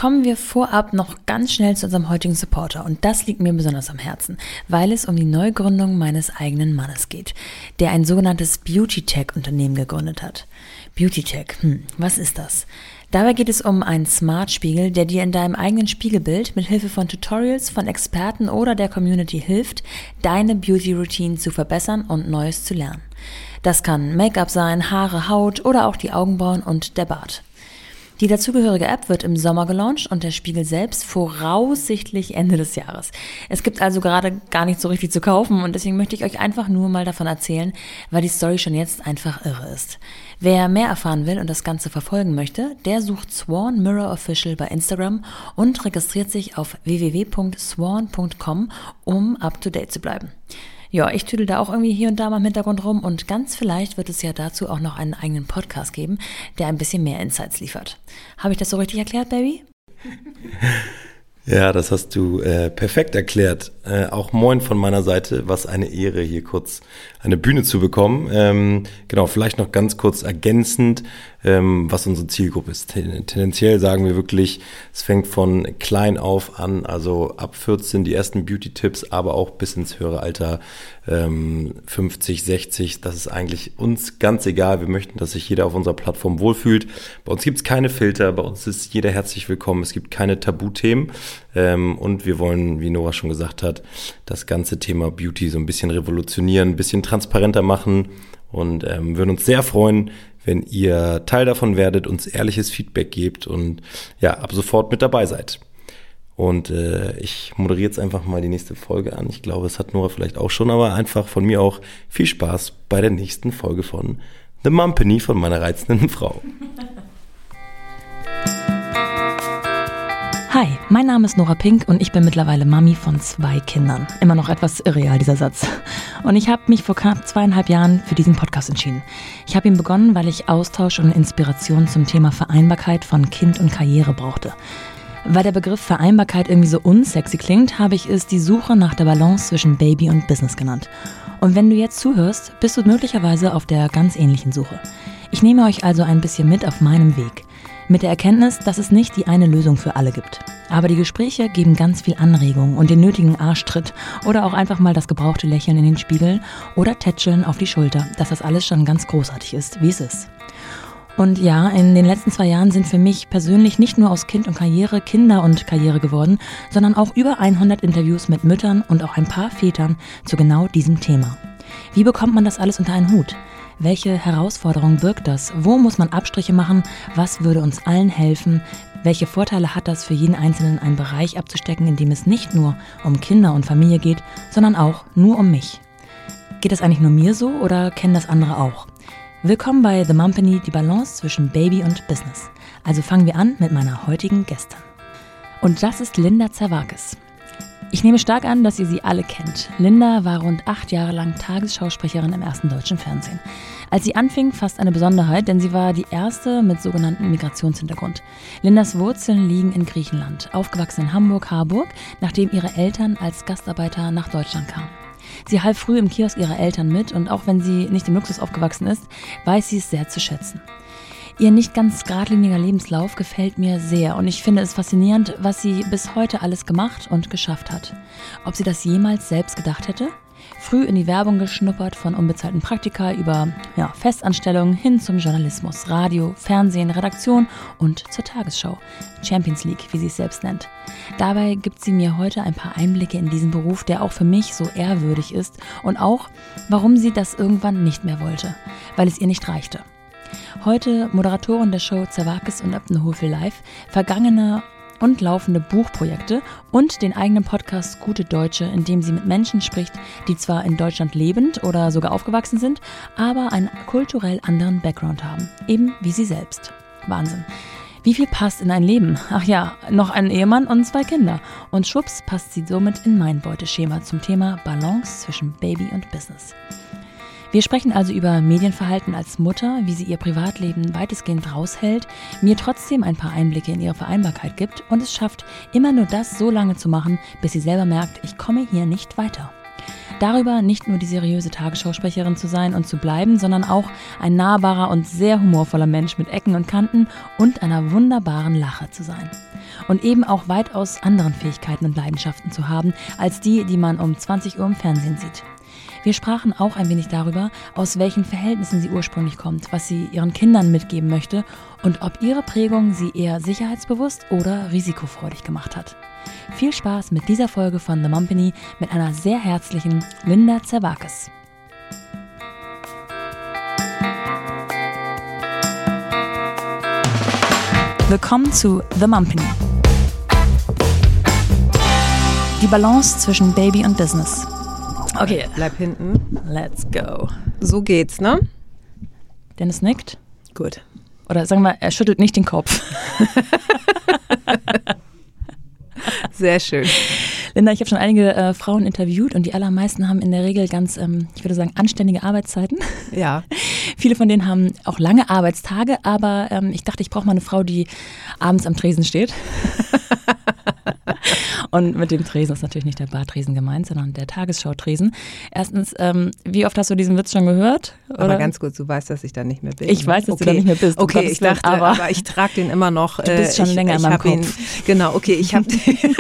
Kommen wir vorab noch ganz schnell zu unserem heutigen Supporter und das liegt mir besonders am Herzen, weil es um die Neugründung meines eigenen Mannes geht, der ein sogenanntes Beauty-Tech-Unternehmen gegründet hat. Beauty-Tech, was ist das? Dabei geht es um einen Smart-Spiegel, der dir in deinem eigenen Spiegelbild mit Hilfe von Tutorials von Experten oder der Community hilft, deine Beauty-Routine zu verbessern und Neues zu lernen. Das kann Make-up sein, Haare, Haut oder auch die Augenbrauen und der Bart. Die dazugehörige App wird im Sommer gelauncht und der Spiegel selbst voraussichtlich Ende des Jahres. Es gibt also gerade gar nicht so richtig zu kaufen und deswegen möchte ich euch einfach nur mal davon erzählen, weil die Story schon jetzt einfach irre ist. Wer mehr erfahren will und das Ganze verfolgen möchte, der sucht Swan Mirror Official bei Instagram und registriert sich auf www.swan.com, um up to date zu bleiben. Ja, ich tüdel da auch irgendwie hier und da mal im Hintergrund rum und ganz vielleicht wird es ja dazu auch noch einen eigenen Podcast geben, der ein bisschen mehr Insights liefert. Habe ich das so richtig erklärt, Baby? Ja, das hast du perfekt erklärt. Auch moin von meiner Seite, was eine Ehre, hier kurz eine Bühne zu bekommen. Genau, vielleicht noch ganz kurz ergänzend, was unsere Zielgruppe ist. Tendenziell sagen wir wirklich, es fängt von klein auf an, also ab 14 die ersten Beauty-Tipps, aber auch bis ins höhere Alter, 50, 60, das ist eigentlich uns ganz egal. Wir möchten, dass sich jeder auf unserer Plattform wohlfühlt. Bei uns gibt es keine Filter, bei uns ist jeder herzlich willkommen, es gibt keine Tabuthemen und wir wollen, wie Nora schon gesagt hat, das ganze Thema Beauty so ein bisschen revolutionieren, ein bisschen transparenter machen und würden uns sehr freuen, wenn ihr Teil davon werdet, uns ehrliches Feedback gebt und ja, ab sofort mit dabei seid. Und ich moderiere jetzt einfach mal die nächste Folge an. Ich glaube, es hat Nora vielleicht auch schon, aber einfach von mir auch viel Spaß bei der nächsten Folge von The Mumpany von meiner reizenden Frau. Hi, mein Name ist Nora Pink und ich bin mittlerweile Mami von 2 Kindern. Immer noch etwas irreal, dieser Satz. Und ich habe mich vor knapp 2,5 Jahren für diesen Podcast entschieden. Ich habe ihn begonnen, weil ich Austausch und Inspiration zum Thema Vereinbarkeit von Kind und Karriere brauchte. Weil der Begriff Vereinbarkeit irgendwie so unsexy klingt, habe ich es die Suche nach der Balance zwischen Baby und Business genannt. Und wenn du jetzt zuhörst, bist du möglicherweise auf der ganz ähnlichen Suche. Ich nehme euch also ein bisschen mit auf meinem Weg. Mit der Erkenntnis, dass es nicht die eine Lösung für alle gibt. Aber die Gespräche geben ganz viel Anregung und den nötigen Arschtritt oder auch einfach mal das gebrauchte Lächeln in den Spiegel oder Tätscheln auf die Schulter, dass das alles schon ganz großartig ist, wie es ist. Und ja, in den letzten 2 Jahren sind für mich persönlich nicht nur aus Kind und Karriere Kinder und Karriere geworden, sondern auch über 100 Interviews mit Müttern und auch ein paar Vätern zu genau diesem Thema. Wie bekommt man das alles unter einen Hut? Welche Herausforderung birgt das? Wo muss man Abstriche machen? Was würde uns allen helfen? Welche Vorteile hat das für jeden Einzelnen, einen Bereich abzustecken, in dem es nicht nur um Kinder und Familie geht, sondern auch nur um mich? Geht das eigentlich nur mir so oder kennen das andere auch? Willkommen bei The Mumpany, die Balance zwischen Baby und Business. Also fangen wir an mit meiner heutigen Gästin. Und das ist Linda Zervakis. Ich nehme stark an, dass ihr sie alle kennt. Linda war rund 8 Jahre lang Tagesschausprecherin im ersten deutschen Fernsehen. Als sie anfing, fast eine Besonderheit, denn sie war die erste mit sogenanntem Migrationshintergrund. Lindas Wurzeln liegen in Griechenland, aufgewachsen in Hamburg-Harburg, nachdem ihre Eltern als Gastarbeiter nach Deutschland kamen. Sie half früh im Kiosk ihrer Eltern mit und auch wenn sie nicht im Luxus aufgewachsen ist, weiß sie es sehr zu schätzen. Ihr nicht ganz geradliniger Lebenslauf gefällt mir sehr und ich finde es faszinierend, was sie bis heute alles gemacht und geschafft hat. Ob sie das jemals selbst gedacht hätte? Früh in die Werbung geschnuppert, von unbezahlten Praktika über Festanstellungen hin zum Journalismus, Radio, Fernsehen, Redaktion und zur Tagesschau. Champions League, wie sie es selbst nennt. Dabei gibt sie mir heute ein paar Einblicke in diesen Beruf, der auch für mich so ehrwürdig ist und auch, warum sie das irgendwann nicht mehr wollte, weil es ihr nicht reichte. Heute Moderatorin der Show Zervakis und Abdenhofe Live, vergangene und laufende Buchprojekte und den eigenen Podcast Gute Deutsche, in dem sie mit Menschen spricht, die zwar in Deutschland lebend oder sogar aufgewachsen sind, aber einen kulturell anderen Background haben, eben wie sie selbst. Wahnsinn. Wie viel passt in ein Leben? Ach ja, noch einen Ehemann und 2 Kinder. Und schwupps passt sie somit in mein Beuteschema zum Thema Balance zwischen Baby und Business. Wir sprechen also über Medienverhalten als Mutter, wie sie ihr Privatleben weitestgehend raushält, mir trotzdem ein paar Einblicke in ihre Vereinbarkeit gibt und es schafft, immer nur das so lange zu machen, bis sie selber merkt, ich komme hier nicht weiter. Darüber nicht nur die seriöse Tagesschausprecherin zu sein und zu bleiben, sondern auch ein nahbarer und sehr humorvoller Mensch mit Ecken und Kanten und einer wunderbaren Lache zu sein. Und eben auch weitaus anderen Fähigkeiten und Leidenschaften zu haben, als die man um 20 Uhr im Fernsehen sieht. Wir sprachen auch ein wenig darüber, aus welchen Verhältnissen sie ursprünglich kommt, was sie ihren Kindern mitgeben möchte und ob ihre Prägung sie eher sicherheitsbewusst oder risikofreudig gemacht hat. Viel Spaß mit dieser Folge von The Mumpany mit einer sehr herzlichen Linda Zervakis. Willkommen zu The Mumpany. Die Balance zwischen Baby und Business. Okay. Bleib hinten. Let's go. So geht's, ne? Dennis nickt. Gut. Oder sagen wir, er schüttelt nicht den Kopf. Sehr schön. Linda, ich habe schon einige Frauen interviewt und die allermeisten haben in der Regel ganz, ich würde sagen, anständige Arbeitszeiten. Ja. Viele von denen haben auch lange Arbeitstage, aber ich dachte, ich brauche mal eine Frau, die abends am Tresen steht. Und mit dem Tresen ist natürlich nicht der Bartresen gemeint, sondern der Tagesschau-Tresen. Erstens, wie oft hast du diesen Witz schon gehört? Oder? Aber ganz kurz, du weißt, dass ich da nicht mehr bin. Ich weiß, dass du da nicht mehr bist. Okay, ich dachte, aber ich trage den immer noch. Du bist schon länger in meinem Kopf. Genau, okay, ich habe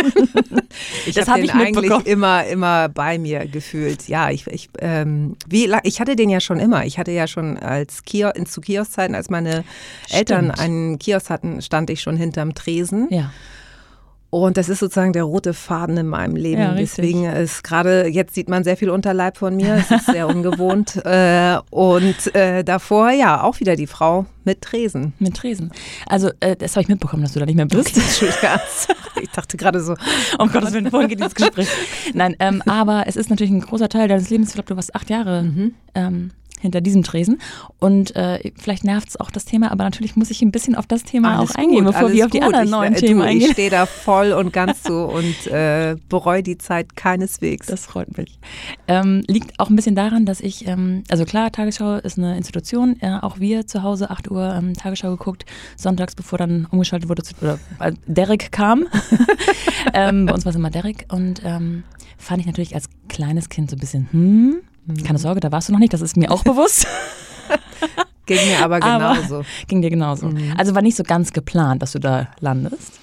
das habe ich eigentlich immer bei mir gefühlt. Ja, ich hatte den ja schon immer. Ich hatte ja schon zu Kioskzeiten, als meine Eltern einen Kiosk hatten, stand ich schon hinterm Tresen. Ja. Und das ist sozusagen der rote Faden in meinem Leben. Ja, deswegen ist gerade, jetzt sieht man sehr viel Unterleib von mir. Es ist sehr ungewohnt. Und davor, ja, auch wieder die Frau mit Tresen. Mit Tresen. Also, das habe ich mitbekommen, dass du da nicht mehr bist. Okay, ich dachte gerade so. Um Gottes Willen, vorhin geht dieses Gespräch. Nein, aber es ist natürlich ein großer Teil deines Lebens. Ich glaube, du warst 8 Jahre hinter diesem Tresen. Und vielleicht nervt es auch das Thema, aber natürlich muss ich ein bisschen auf das Thema auch eingehen, bevor wir auf die anderen neuen Themen eingehen. Ich stehe da voll und ganz zu und bereue die Zeit keineswegs. Das freut mich. Liegt auch ein bisschen daran, dass ich, also klar, Tagesschau ist eine Institution, auch wir zu Hause 8 Uhr Tagesschau geguckt, sonntags, bevor dann umgeschaltet wurde, oder weil Derek kam. Bei uns war es immer Derek und fand ich natürlich als kleines Kind so ein bisschen, keine Sorge, da warst du noch nicht, das ist mir auch bewusst. Ging mir aber genauso. Ging dir genauso. Also war nicht so ganz geplant, dass du da landest?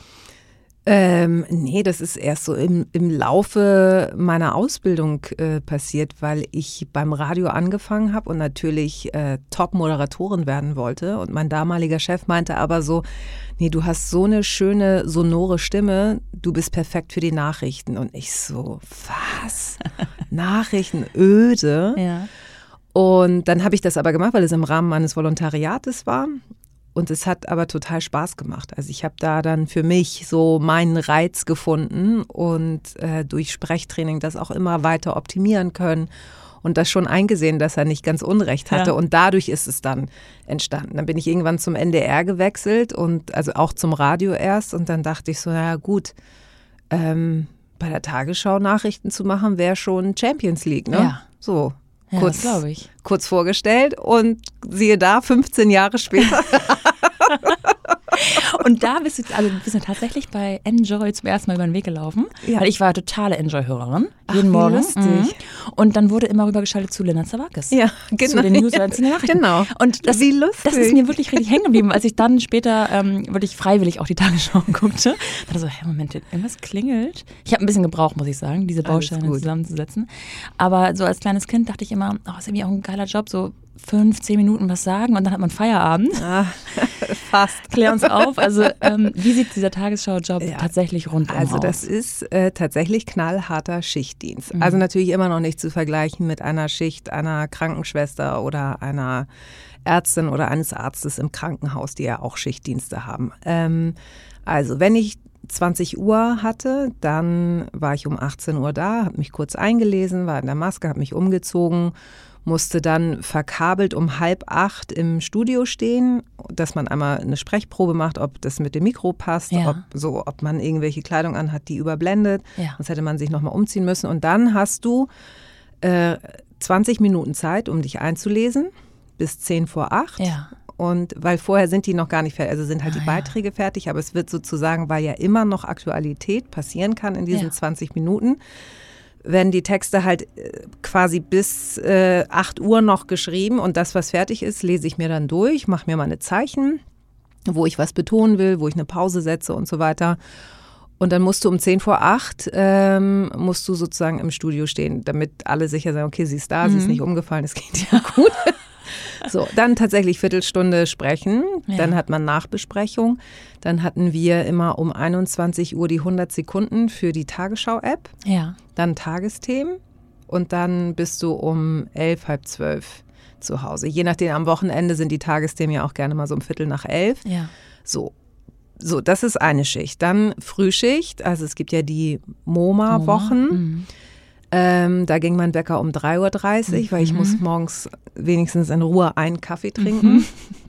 Nee, das ist erst so im Laufe meiner Ausbildung passiert, weil ich beim Radio angefangen habe und natürlich Top-Moderatorin werden wollte. Und mein damaliger Chef meinte aber so, nee, du hast so eine schöne, sonore Stimme, du bist perfekt für die Nachrichten. Und ich so, was? Nachrichten, öde? Ja. Und dann habe ich das aber gemacht, weil es im Rahmen meines Volontariates war. Und es hat aber total Spaß gemacht. Also ich habe da dann für mich so meinen Reiz gefunden und durch Sprechtraining das auch immer weiter optimieren können und das schon eingesehen, dass er nicht ganz Unrecht hatte. Ja. Und dadurch ist es dann entstanden. Dann bin ich irgendwann zum NDR gewechselt und also auch zum Radio erst. Und dann dachte ich so, ja gut, bei der Tagesschau Nachrichten zu machen, wäre schon Champions League, ne? Ja. So. Ja, das glaube ich. Kurz vorgestellt und siehe da, 15 Jahre später. Und da bist du ja tatsächlich bei Enjoy zum ersten Mal über den Weg gelaufen. Ja. Weil ich war totale Enjoy-Hörerin. Jeden Morgen. Lustig. Und dann wurde immer rübergeschaltet zu Linda Zervakis. Ja, genau. Zu den News und zu den Nachrichten. Genau. Und das, wie lustig. Das ist mir wirklich richtig hängen geblieben, als ich dann später wirklich freiwillig auch die Tagesschau guckte. Da dachte so, hey, Moment, irgendwas klingelt. Ich habe ein bisschen gebraucht, muss ich sagen, diese Bausteine zusammenzusetzen. Aber so als kleines Kind dachte ich immer, ist irgendwie auch ein geiler Job, so 5-10 Minuten was sagen und dann hat man Feierabend. Fast. Klär uns auf. Also wie sieht dieser Tagesschau-Job tatsächlich rundum aus? Also das ist tatsächlich knallharter Schichtdienst. Also natürlich immer noch nicht zu vergleichen mit einer Schicht einer Krankenschwester oder einer Ärztin oder eines Arztes im Krankenhaus, die ja auch Schichtdienste haben. Also wenn ich 20 Uhr hatte, dann war ich um 18 Uhr da, habe mich kurz eingelesen, war in der Maske, habe mich umgezogen, musste dann verkabelt um 7:30 im Studio stehen, dass man einmal eine Sprechprobe macht, ob das mit dem Mikro passt, ob man irgendwelche Kleidung anhat, die überblendet. Ja. Sonst hätte man sich nochmal umziehen müssen. Und dann hast du 20 Minuten Zeit, um dich einzulesen, bis 7:50. Ja. Und weil vorher sind die noch gar nicht fertig, also sind halt die Beiträge fertig, aber es wird sozusagen, weil ja immer noch Aktualität passieren kann in diesen 20 Minuten, werden die Texte halt quasi bis 8 Uhr noch geschrieben und das, was fertig ist, lese ich mir dann durch, mache mir meine Zeichen, wo ich was betonen will, wo ich eine Pause setze und so weiter. Und dann musst du um 7:50 musst du sozusagen im Studio stehen, damit alle sicher sein, okay, sie ist da, sie ist nicht umgefallen, es geht ja gut. So, dann tatsächlich Viertelstunde sprechen, dann hat man Nachbesprechung. Dann hatten wir immer um 21 Uhr die 100 Sekunden für die Tagesschau-App, dann Tagesthemen und dann bist du um 11, halb 12 zu Hause. Je nachdem, am Wochenende sind die Tagesthemen ja auch gerne mal so um 10:45. Ja. So, das ist eine Schicht. Dann Frühschicht, also es gibt ja die MoMA-Wochen. Da ging mein Wecker um 3:30 Uhr, weil ich muss morgens wenigstens in Ruhe einen Kaffee trinken.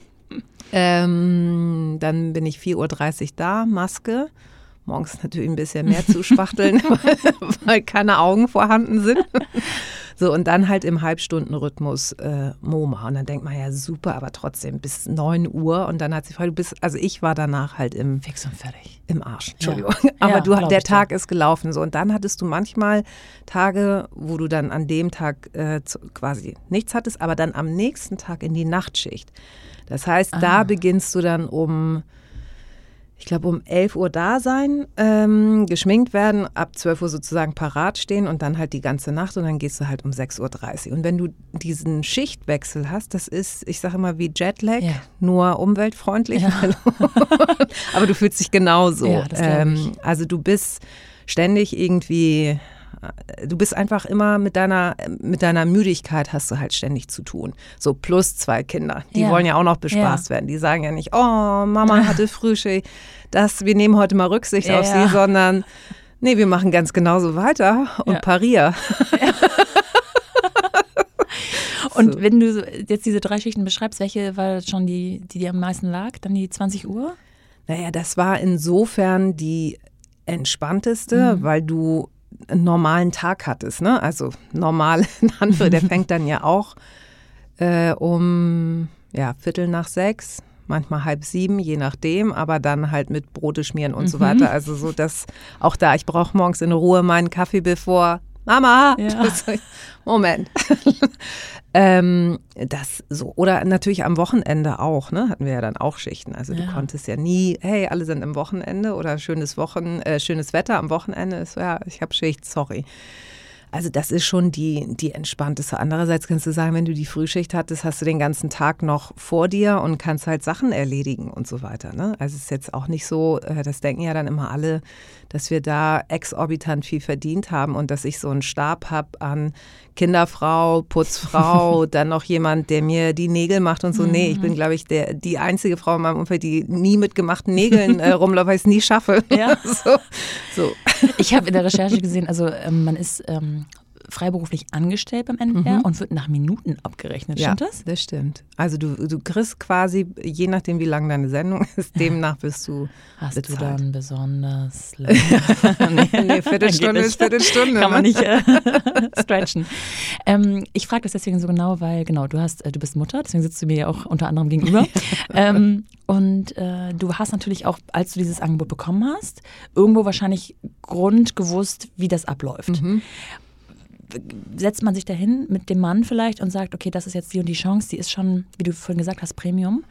Dann bin ich 4:30 Uhr da, Maske. Morgens natürlich ein bisschen mehr zuspachteln, weil keine Augen vorhanden sind. So, und dann halt im Halbstundenrhythmus MoMA. Und dann denkt man ja super, aber trotzdem bis 9 Uhr. Und dann hat sie gefragt, also ich war danach halt fix und fertig. Im Arsch, Entschuldigung. Ja. Aber der Tag ist gelaufen. So. Und dann hattest du manchmal Tage, wo du dann an dem Tag quasi nichts hattest, aber dann am nächsten Tag in die Nachtschicht. Das heißt, da beginnst du dann um 11 Uhr da sein, geschminkt werden, ab 12 Uhr sozusagen parat stehen und dann halt die ganze Nacht und dann gehst du halt um 6:30 Uhr. Und wenn du diesen Schichtwechsel hast, das ist, ich sage immer wie Jetlag, nur umweltfreundlich. Ja. Aber du fühlst dich genauso. Ja, das glaub ich. Also du bist ständig irgendwie... Du bist einfach immer mit deiner Müdigkeit hast du halt ständig zu tun. So plus 2 Kinder, die wollen ja auch noch bespaßt werden. Die sagen ja nicht, oh, Mama hatte Frühschicht, wir nehmen heute mal Rücksicht auf sie, sondern nee, wir machen ganz genauso weiter und parier. Ja. Und wenn du jetzt diese 3 Schichten beschreibst, welche war schon die dir am meisten lag? Dann die 20 Uhr? Naja, das war insofern die entspannteste, weil du einen normalen Tag hattest, ne? Also normal, der fängt dann ja auch um 5:45, manchmal 6:30, je nachdem, aber dann halt mit Brote schmieren und so weiter. Also so, dass auch da, ich brauche morgens in Ruhe meinen Kaffee, bevor Mama, Moment. Das so. Oder natürlich am Wochenende auch, ne? Hatten wir ja dann auch Schichten. Also du konntest ja nie, hey, alle sind am Wochenende oder schönes Wetter am Wochenende. Ist so, ja, ich habe Schicht, sorry. Also das ist schon die entspannteste. Andererseits kannst du sagen, wenn du die Frühschicht hattest, hast du den ganzen Tag noch vor dir und kannst halt Sachen erledigen und so weiter. Ne? Also es ist jetzt auch nicht so, das denken ja dann immer alle, dass wir da exorbitant viel verdient haben und dass ich so einen Stab habe an Kinderfrau, Putzfrau, dann noch jemand, der mir die Nägel macht und so. Nee, ich bin, glaube ich, die einzige Frau in meinem Umfeld, die nie mit gemachten Nägeln rumläuft, weil ich es nie schaffe. Ja. So. Ich habe in der Recherche gesehen, also man ist freiberuflich angestellt beim NDR und wird nach Minuten abgerechnet. Stimmt das? Ja, das stimmt. Also du kriegst quasi, je nachdem wie lang deine Sendung ist, demnach bist du Hast bezahlt. du dann besonders lang? Nee, Viertelstunde ist Viertelstunde. Kann man nicht stretchen. Ich frage das deswegen so genau, weil du bist Mutter, deswegen sitzt du mir ja auch unter anderem gegenüber. Und du hast natürlich auch, als du dieses Angebot bekommen hast, irgendwo wahrscheinlich gewusst, wie das abläuft. Setzt man sich dahin mit dem Mann vielleicht und sagt, okay, das ist jetzt die und die Chance, die ist schon, wie du vorhin gesagt hast, Premium.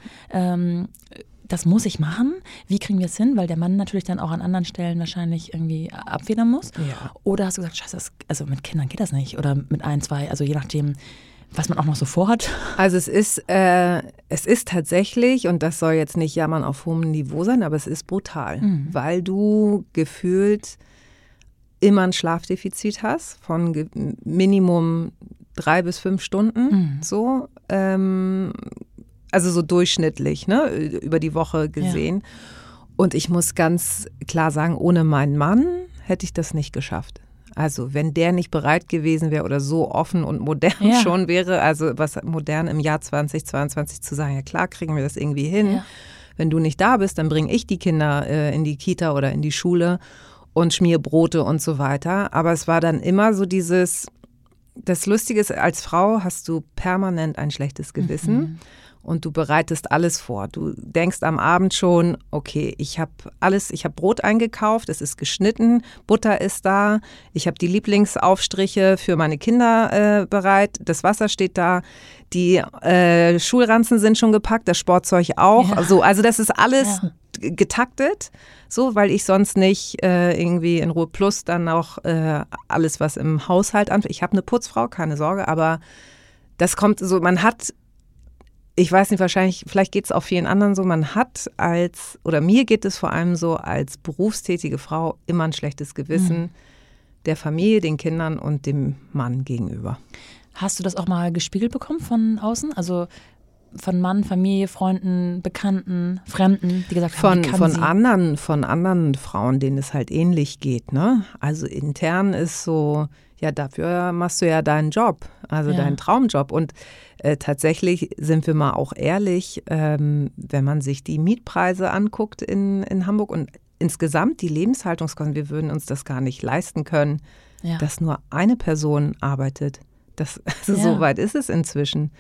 Das muss ich machen. Wie kriegen wir es hin? Weil der Mann natürlich dann auch an anderen Stellen wahrscheinlich irgendwie abfedern muss. Ja. Oder hast du gesagt, scheiße, also mit Kindern geht das nicht. Oder mit 1, 2, also je nachdem, was man auch noch so vorhat. Also es ist tatsächlich, und das soll jetzt nicht jammern auf hohem Niveau sein, aber es ist brutal, weil du gefühlt immer ein Schlafdefizit hast von Minimum 3 bis 5 Stunden, so, also so durchschnittlich, ne, über die Woche gesehen. Ja. Und ich muss ganz klar sagen, ohne meinen Mann hätte ich das nicht geschafft. Also wenn der nicht bereit gewesen wäre oder so offen und modern schon wäre, also was modern im Jahr 2022 zu sagen, ja klar, kriegen wir das irgendwie hin. Ja. Wenn du nicht da bist, dann bringe ich die Kinder in die Kita oder in die Schule und schmier Brote und so weiter. Aber es war dann immer so das Lustige ist, als Frau hast du permanent ein schlechtes Gewissen und du bereitest alles vor. Du denkst am Abend schon, okay, ich habe Brot eingekauft, es ist geschnitten, Butter ist da, ich habe die Lieblingsaufstriche für meine Kinder bereit, das Wasser steht da, die Schulranzen sind schon gepackt, das Sportzeug auch. Ja. So, also das ist alles getaktet, so, weil ich sonst nicht irgendwie in Ruhe Plus dann auch alles, was im Haushalt anfällt. Ich habe eine Putzfrau, keine Sorge, aber das kommt so, man hat, ich weiß nicht, vielleicht geht es auch vielen anderen so, man hat mir geht es vor allem so als berufstätige Frau immer ein schlechtes Gewissen der Familie, den Kindern und dem Mann gegenüber. Hast du das auch mal gespiegelt bekommen von außen? Also von Mann, Familie, Freunden, Bekannten, Fremden, die gesagt haben, von anderen Frauen, denen es halt ähnlich geht, ne? Also intern ist so, ja, dafür machst du ja deinen Job, also deinen Traumjob. Und tatsächlich sind wir mal auch ehrlich, wenn man sich die Mietpreise anguckt in Hamburg und insgesamt die Lebenshaltungskosten, wir würden uns das gar nicht leisten können, dass nur eine Person arbeitet. So weit ist es inzwischen.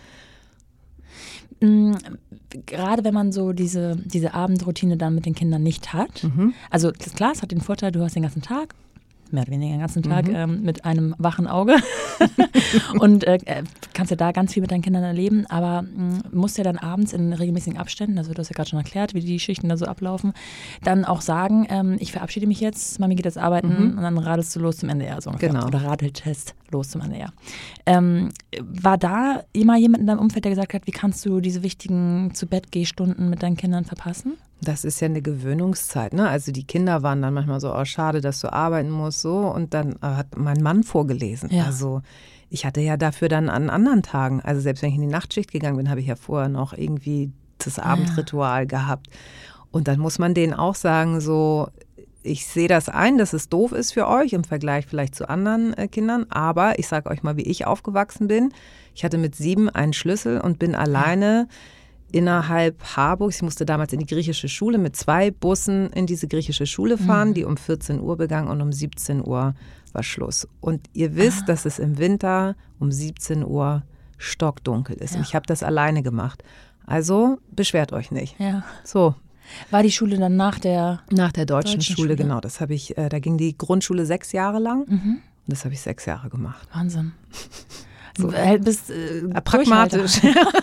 Gerade wenn man so diese Abendroutine dann mit den Kindern nicht hat. Also klar, es hat den Vorteil, du hast den ganzen Tag, mehr oder weniger den ganzen Tag, mit einem wachen Auge und kannst ja da ganz viel mit deinen Kindern erleben, aber musst ja dann abends in regelmäßigen Abständen, also du hast ja gerade schon erklärt, wie die Schichten da so ablaufen, dann auch sagen, ich verabschiede mich jetzt, Mami geht jetzt arbeiten und dann radelst du los zum NDR so ungefähr. Genau. Oder radeltest los zum NDR. War da immer jemand in deinem Umfeld, der gesagt hat, wie kannst du diese wichtigen Zu-Bett-Geh-Stunden mit deinen Kindern verpassen? Das ist ja eine Gewöhnungszeit, ne? Also die Kinder waren dann manchmal so, oh, schade, dass du arbeiten musst, so. Und dann hat mein Mann vorgelesen. Ja. Also ich hatte ja dafür dann an anderen Tagen, also selbst wenn ich in die Nachtschicht gegangen bin, habe ich ja vorher noch irgendwie das Abendritual gehabt. Und dann muss man denen auch sagen, so, ich sehe das ein, dass es doof ist für euch im Vergleich vielleicht zu anderen Kindern, aber ich sage euch mal, wie ich aufgewachsen bin. Ich hatte mit 7 einen Schlüssel und bin alleine innerhalb Harburgs, ich musste damals in die griechische Schule, mit 2 Bussen in diese griechische Schule fahren, die um 14 Uhr begann und um 17 Uhr war Schluss. Und ihr wisst, dass es im Winter um 17 Uhr stockdunkel ist. Und ich habe das alleine gemacht. Also beschwert euch nicht. Ja. So. War die Schule dann nach der deutschen Schule, genau. Das habe ich, da ging die Grundschule 6 Jahre lang und das habe ich 6 Jahre gemacht. Wahnsinn. So. Du bist pragmatisch.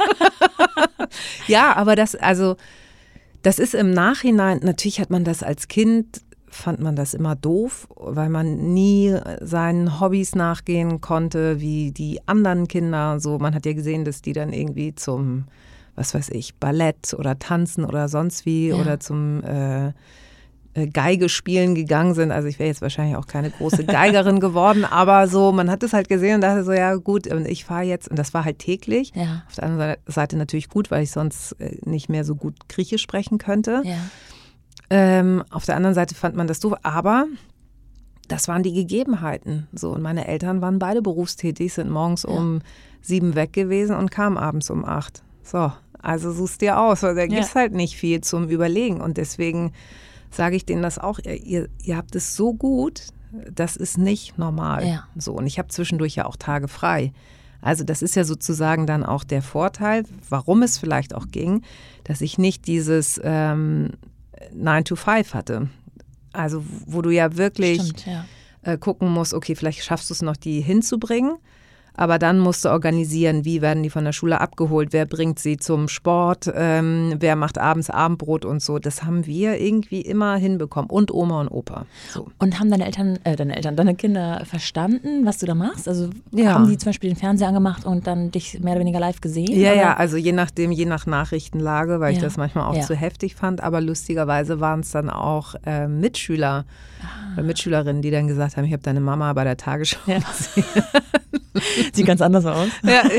Ja, aber das ist im Nachhinein, natürlich hat man das als Kind, fand man das immer doof, weil man nie seinen Hobbys nachgehen konnte, wie die anderen Kinder. So, man hat ja gesehen, dass die dann irgendwie zum, was weiß ich, Ballett oder Tanzen oder sonst wie oder zum Geige spielen gegangen sind. Also ich wäre jetzt wahrscheinlich auch keine große Geigerin geworden, aber so, man hat es halt gesehen und dachte so, ja gut, und ich fahre jetzt, und das war halt täglich. Ja. Auf der anderen Seite natürlich gut, weil ich sonst nicht mehr so gut Griechisch sprechen könnte. Ja. Auf der anderen Seite fand man das doof, aber das waren die Gegebenheiten. So, und meine Eltern waren beide berufstätig, sind morgens um 7 weg gewesen und kamen abends um 8. So, also suchst dir aus, weil da gibt es halt nicht viel zum Überlegen und deswegen sage ich denen das auch, ihr habt es so gut, das ist nicht normal. Ja. So, und ich habe zwischendurch ja auch Tage frei. Also das ist ja sozusagen dann auch der Vorteil, warum es vielleicht auch ging, dass ich nicht dieses 9 to 5 hatte. Also wo du ja wirklich gucken musst, okay, vielleicht schaffst du es noch, die hinzubringen. Aber dann musst du organisieren, wie werden die von der Schule abgeholt, wer bringt sie zum Sport, wer macht abends Abendbrot und so. Das haben wir irgendwie immer hinbekommen. Und Oma und Opa. So. Und haben deine Kinder verstanden, was du da machst? Also haben die zum Beispiel den Fernseher angemacht und dann dich mehr oder weniger live gesehen? Ja, oder? Ja, also je nach Nachrichtenlage, weil ich das manchmal auch zu heftig fand. Aber lustigerweise waren es dann auch Mitschüler oder Mitschülerinnen, die dann gesagt haben, ich habe deine Mama bei der Tagesschau gesehen. Sieht ganz anders aus.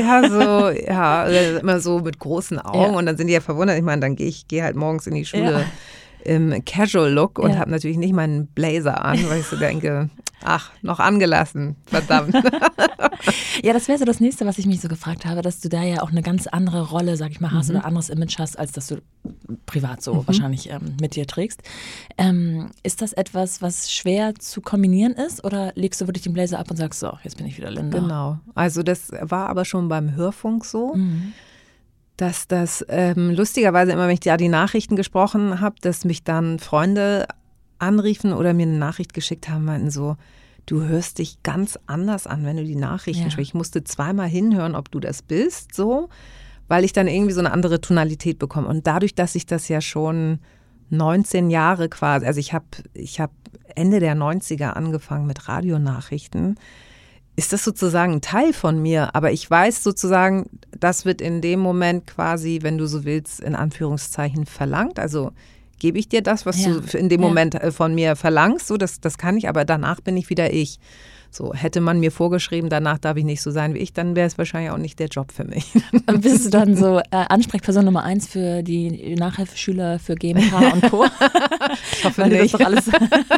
Immer so mit großen Augen und dann sind die ja verwundert. Ich meine, dann gehe halt morgens in die Schule im Casual-Look und habe natürlich nicht meinen Blazer an, weil ich so denke, ach, noch angelassen, verdammt. Ja, das wäre so das Nächste, was ich mich so gefragt habe, dass du da ja auch eine ganz andere Rolle, sag ich mal, hast oder anderes Image hast, als dass du privat so wahrscheinlich mit dir trägst. Ist das etwas, was schwer zu kombinieren ist oder legst du wirklich den Blazer ab und sagst, so, jetzt bin ich wieder Linda? Genau, also das war aber schon beim Hörfunk so. dass das lustigerweise immer, wenn ich die Nachrichten gesprochen habe, dass mich dann Freunde anriefen oder mir eine Nachricht geschickt haben, meinten so, du hörst dich ganz anders an, wenn du die Nachrichten sprichst. Ich musste zweimal hinhören, ob du das bist, so, weil ich dann irgendwie so eine andere Tonalität bekomme. Und dadurch, dass ich das ja schon 19 Jahre quasi, also ich hab Ende der 90er angefangen mit Radionachrichten, ist das sozusagen ein Teil von mir. Aber ich weiß sozusagen, das wird in dem Moment quasi, wenn du so willst, in Anführungszeichen verlangt. Also gebe ich dir das, was du in dem Moment von mir verlangst. So, das kann ich, aber danach bin ich wieder ich. So, hätte man mir vorgeschrieben, danach darf ich nicht so sein wie ich, dann wäre es wahrscheinlich auch nicht der Job für mich. Und bist du dann so Ansprechperson Nummer 1 für die Nachhilfeschüler für GmbH und Co.? Ich hoffe nicht. Das doch alles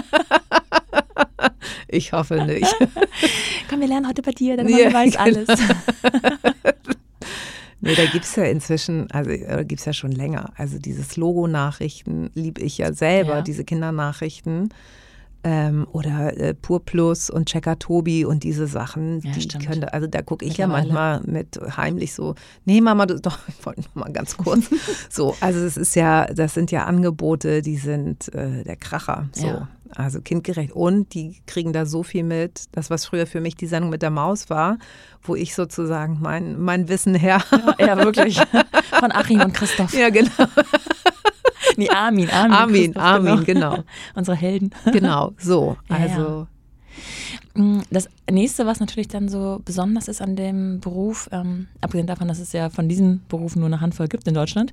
ich hoffe nicht. Komm, wir lernen heute bei dir, deine Mama weiß alles. Nee, da gibt es ja inzwischen, also gibt es ja schon länger. Also dieses Logo-Nachrichten liebe ich ja selber, diese Kindernachrichten. Oder Pur Plus und Checker Tobi und diese Sachen, die können, also da gucke ich ja manchmal mit heimlich so, nee Mama, ich wollte noch mal ganz kurz. So, also das sind ja Angebote, die sind der Kracher, so. Ja. Also kindgerecht und die kriegen da so viel mit, das was früher für mich die Sendung mit der Maus war, wo ich sozusagen mein Wissen her. Ja, wirklich. Von Achim und Christoph. Ja, genau. Nee, Armin, genau. Unsere Helden. Genau, so. Also. Das nächste, was natürlich dann so besonders ist an dem Beruf, abgesehen davon, dass es ja von diesen Berufen nur eine Handvoll gibt in Deutschland,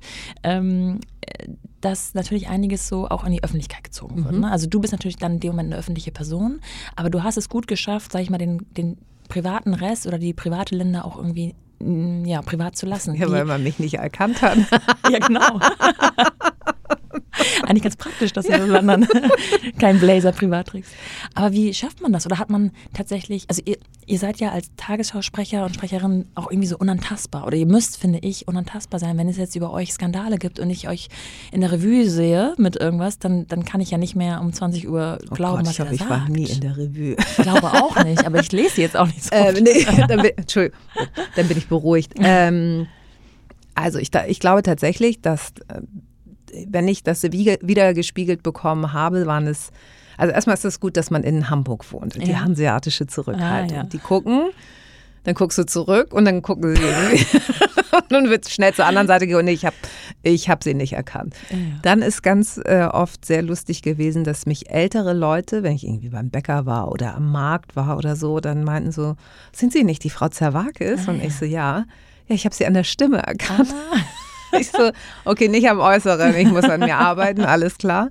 dass natürlich einiges so auch in die Öffentlichkeit gezogen wird. Ne? Also du bist natürlich dann in dem Moment eine öffentliche Person, aber du hast es gut geschafft, sag ich mal, den privaten Rest oder die private Linda auch irgendwie privat zu lassen. Ja, weil man mich nicht erkannt hat. Ja, genau. Eigentlich ganz praktisch, dass du dann keinen Blazer privat trägst. Aber wie schafft man das? Oder hat man tatsächlich, also ihr seid ja als Tagesschausprecher und Sprecherin auch irgendwie so unantastbar. Oder ihr müsst, finde ich, unantastbar sein. Wenn es jetzt über euch Skandale gibt und ich euch in der Revue sehe mit irgendwas, dann kann ich ja nicht mehr um 20 Uhr glauben, was ihr da sagt. Ich war nie in der Revue. Ich glaube auch nicht, aber ich lese sie jetzt auch nicht so. Entschuldigung, dann bin ich beruhigt. Also ich glaube tatsächlich, dass wenn ich das wieder gespiegelt bekommen habe, waren es, also erstmal ist es gut, dass man in Hamburg wohnt. Die hanseatische Zurückhaltung. Die gucken, dann guckst du zurück und dann gucken sie. Und dann wird es schnell zur anderen Seite gehen und ich hab sie nicht erkannt. Ja. Dann ist ganz oft sehr lustig gewesen, dass mich ältere Leute, wenn ich irgendwie beim Bäcker war oder am Markt war oder so, dann meinten so, sind Sie nicht die Frau Zerwakis? Und ich so, ja, ich habe sie an der Stimme erkannt. Ich so, okay, nicht am Äußeren, ich muss an mir arbeiten, alles klar.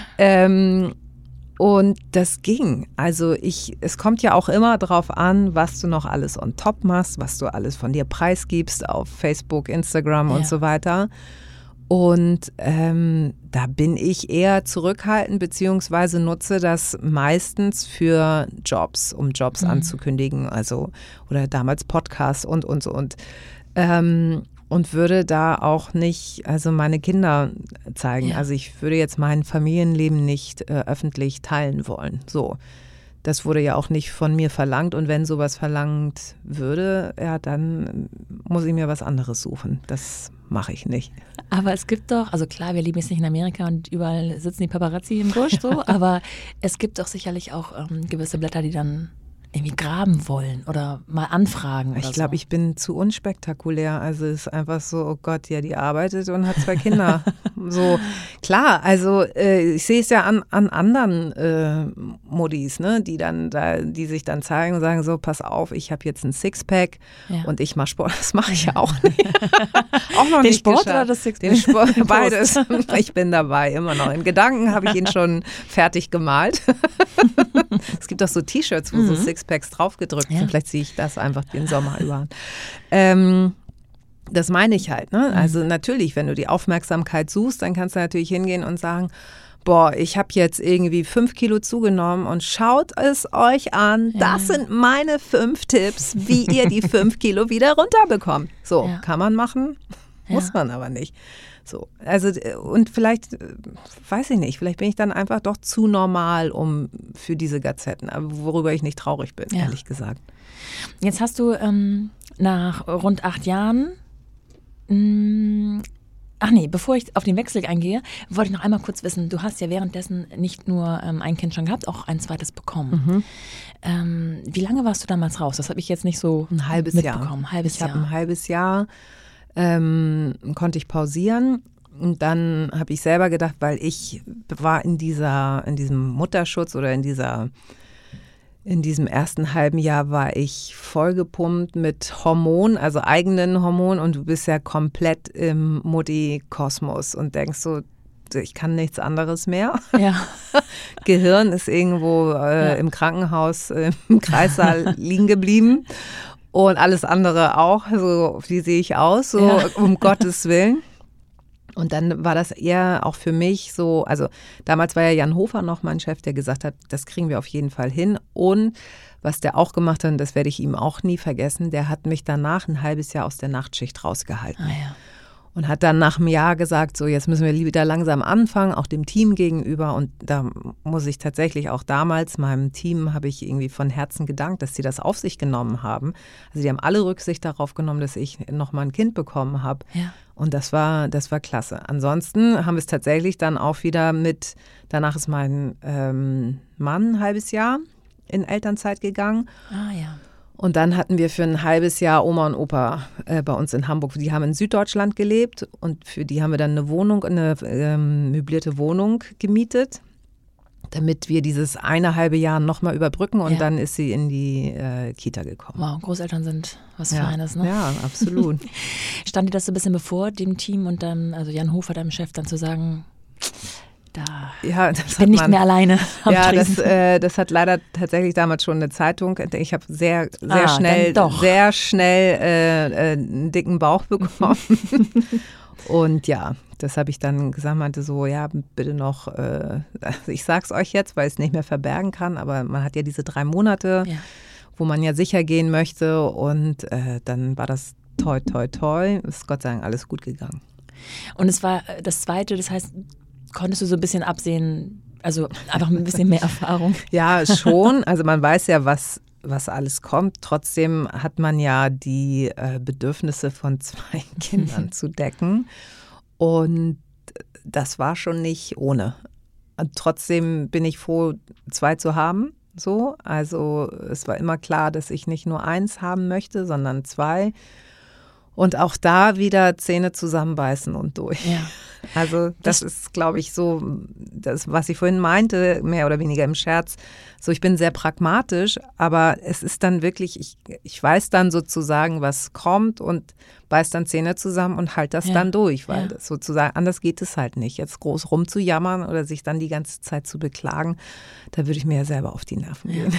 Und das ging. Also es kommt ja auch immer drauf an, was du noch alles on top machst, was du alles von dir preisgibst auf Facebook, Instagram und so weiter. Und da bin ich eher zurückhaltend, beziehungsweise nutze das meistens für Jobs, um Jobs anzukündigen, also oder damals Podcasts und. Und würde da auch nicht, also meine Kinder zeigen. Ja. Also ich würde jetzt mein Familienleben nicht öffentlich teilen wollen. So, das wurde ja auch nicht von mir verlangt. Und wenn sowas verlangt würde, ja, dann muss ich mir was anderes suchen. Das mache ich nicht. Aber es gibt doch, also klar, wir leben jetzt nicht in Amerika und überall sitzen die Paparazzi im Busch, so, aber es gibt doch sicherlich auch gewisse Blätter, die dann irgendwie graben wollen oder mal anfragen. Ich glaube, ich bin zu unspektakulär. Also es ist einfach so, oh Gott, ja, die arbeitet und hat 2 Kinder. So, klar, also ich sehe es ja an anderen Modis, ne, die sich dann zeigen und sagen so, pass auf, ich habe jetzt ein Sixpack und ich mache Sport. Das mache ich ja auch nicht. Auch noch den nicht Sport geschafft. oder das Sixpack? Den Sport, beides. Ich bin dabei, immer noch. In Gedanken habe ich ihn schon fertig gemalt. Es gibt auch so T-Shirts, wo so Sixpacks draufgedrückt sind. Vielleicht ziehe ich das einfach den Sommer über. Das meine ich halt. Ne? Also natürlich, wenn du die Aufmerksamkeit suchst, dann kannst du natürlich hingehen und sagen, boah, ich habe jetzt irgendwie 5 Kilo zugenommen und schaut es euch an. Das sind meine 5 Tipps, wie ihr die 5 Kilo wieder runterbekommt. So, kann man machen, muss man aber nicht. So, also und vielleicht, weiß ich nicht, vielleicht bin ich dann einfach doch zu normal für diese Gazetten, worüber ich nicht traurig bin, ehrlich gesagt. Jetzt hast du nach rund 8 Jahren Bevor ich auf den Wechsel eingehe, wollte ich noch einmal kurz wissen, du hast ja währenddessen nicht nur ein Kind schon gehabt, auch ein zweites bekommen. Wie lange warst du damals raus? Das habe ich jetzt nicht so ein halbes mitbekommen. Jahr. Ich habe ein halbes Jahr, konnte ich pausieren. Und dann habe ich selber gedacht, weil ich war in diesem Mutterschutz oder in diesem ersten halben Jahr war ich vollgepumpt mit Hormonen, also eigenen Hormonen, und du bist ja komplett im Mutti-Kosmos und denkst so, ich kann nichts anderes mehr. Ja. Gehirn ist irgendwo im Krankenhaus im Kreissaal liegen geblieben und alles andere auch, so wie sehe ich aus, so um Gottes Willen. Und dann war das eher auch für mich so, also damals war ja Jan Hofer noch mein Chef, der gesagt hat, das kriegen wir auf jeden Fall hin. Und was der auch gemacht hat, und das werde ich ihm auch nie vergessen, der hat mich danach ein halbes Jahr aus der Nachtschicht rausgehalten. Und hat dann nach einem Jahr gesagt, so jetzt müssen wir wieder langsam anfangen, auch dem Team gegenüber. Und da muss ich tatsächlich auch damals, meinem Team habe ich irgendwie von Herzen gedankt, dass sie das auf sich genommen haben. Also die haben alle Rücksicht darauf genommen, dass ich noch mal ein Kind bekommen habe. Ja. Und das war klasse. Ansonsten haben wir es tatsächlich dann auch wieder danach ist mein Mann ein halbes Jahr in Elternzeit gegangen. Ja. Und dann hatten wir für ein halbes Jahr Oma und Opa bei uns in Hamburg. Die haben in Süddeutschland gelebt und für die haben wir dann eine möblierte Wohnung gemietet, damit wir dieses eine halbe Jahr nochmal überbrücken und dann ist sie in die Kita gekommen. Wow, Großeltern sind was Feines, ne? Ja, absolut. Stand dir das so ein bisschen bevor, dem Team und dann, also Jan Hofer, deinem Chef, dann zu sagen, ich bin nicht mehr alleine. Ja, das hat leider tatsächlich damals schon eine Zeitung. Ich habe sehr schnell einen dicken Bauch bekommen. Und ja, das habe ich dann gesagt, meinte so, ja, bitte noch, ich sag's euch jetzt, weil ich es nicht mehr verbergen kann, aber man hat ja diese 3 Monate, wo man ja sicher gehen möchte und dann war das toi, toi, toi, ist Gott sei Dank alles gut gegangen. Und es war das Zweite, das heißt, konntest du so ein bisschen absehen, also einfach mit ein bisschen mehr Erfahrung? Ja, schon. Also man weiß ja, was alles kommt. Trotzdem hat man ja die Bedürfnisse von 2 Kindern zu decken. Und das war schon nicht ohne. Und trotzdem bin ich froh, 2 zu haben. So. Also es war immer klar, dass ich nicht nur 1 haben möchte, sondern 2. Und auch da wieder Zähne zusammenbeißen und durch. Ja. Also das ist, glaube ich, so, das, was ich vorhin meinte, mehr oder weniger im Scherz. So, ich bin sehr pragmatisch, aber es ist dann wirklich, ich weiß dann sozusagen, was kommt und beiß dann Zähne zusammen und halt das dann durch, weil das sozusagen, anders geht es halt nicht. Jetzt groß rumzujammern oder sich dann die ganze Zeit zu beklagen, da würde ich mir ja selber auf die Nerven gehen.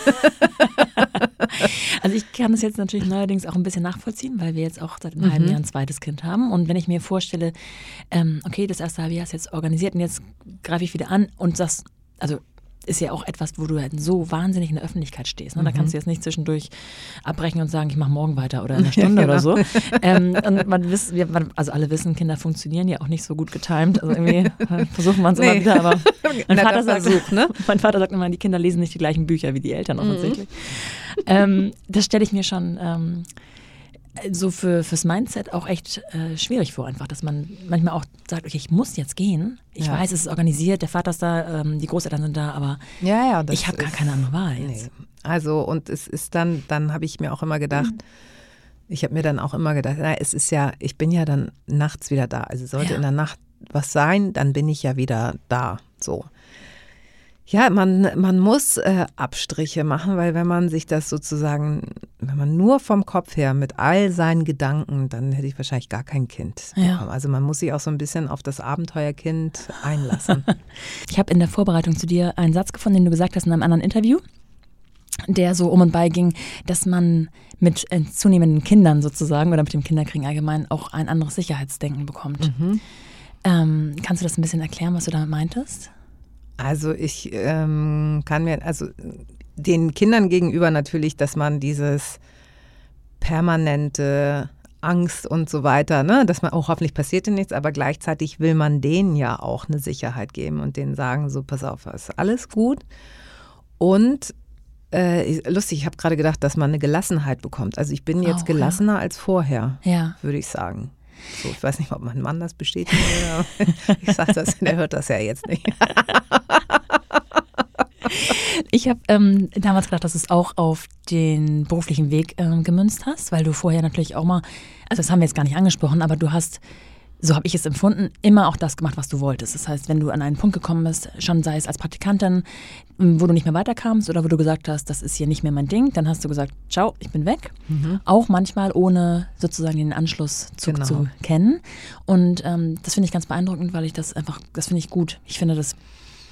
Also ich kann das jetzt natürlich neuerdings auch ein bisschen nachvollziehen, weil wir jetzt auch seit einem halben Jahr ein zweites Kind haben. Und wenn ich mir vorstelle, okay, das erste halbe Jahr ist jetzt organisiert und jetzt greife ich wieder an und das, also ist ja auch etwas, wo du halt so wahnsinnig in der Öffentlichkeit stehst. Ne? Da kannst du jetzt nicht zwischendurch abbrechen und sagen, ich mache morgen weiter oder in einer Stunde oder so. Und also alle wissen, Kinder funktionieren ja auch nicht so gut getimed. Also irgendwie versuchen wir es immer wieder, aber mein Vater sagt immer, die Kinder lesen nicht die gleichen Bücher wie die Eltern offensichtlich. Das stelle ich mir schon so fürs Mindset auch echt schwierig vor, einfach, dass man manchmal auch sagt, okay, ich muss jetzt gehen. Ich weiß, es ist organisiert, der Vater ist da, die Großeltern sind da, aber ich habe gar keine andere Wahl jetzt. Nee. Also und es ist dann habe ich mir auch immer gedacht, na, es ist ja, ich bin ja dann nachts wieder da. Also sollte in der Nacht was sein, dann bin ich ja wieder da, so. Ja, man muss Abstriche machen, weil wenn man sich das sozusagen, wenn man nur vom Kopf her mit all seinen Gedanken, dann hätte ich wahrscheinlich gar kein Kind bekommen. Also man muss sich auch so ein bisschen auf das Abenteuerkind einlassen. Ich habe in der Vorbereitung zu dir einen Satz gefunden, den du gesagt hast in einem anderen Interview, der so um und bei ging, dass man mit zunehmenden Kindern sozusagen oder mit dem Kinderkriegen allgemein auch ein anderes Sicherheitsdenken bekommt. Kannst du das ein bisschen erklären, was du damit meintest? Also ich kann mir, also den Kindern gegenüber natürlich, dass man dieses permanente Angst und so weiter, ne, dass man, hoffentlich passiert dir nichts, aber gleichzeitig will man denen ja auch eine Sicherheit geben und denen sagen, so pass auf, ist alles gut. Und lustig, ich habe gerade gedacht, dass man eine Gelassenheit bekommt. Also ich bin jetzt gelassener als vorher, würde ich sagen. So, ich weiß nicht, ob mein Mann das bestätigen will. Ich sage das, der hört das ja jetzt nicht. Ich habe damals gedacht, dass du es auch auf den beruflichen Weg gemünzt hast, weil du vorher natürlich auch mal, also das haben wir jetzt gar nicht angesprochen, aber du hast, so habe ich es empfunden, immer auch das gemacht, was du wolltest. Das heißt, wenn du an einen Punkt gekommen bist, schon sei es als Praktikantin, wo du nicht mehr weiterkamst oder wo du gesagt hast, das ist hier nicht mehr mein Ding, dann hast du gesagt, ciao, ich bin weg. Auch manchmal ohne sozusagen den Anschlusszug zu kennen. Und das finde ich ganz beeindruckend, weil ich das finde ich gut. Ich finde, das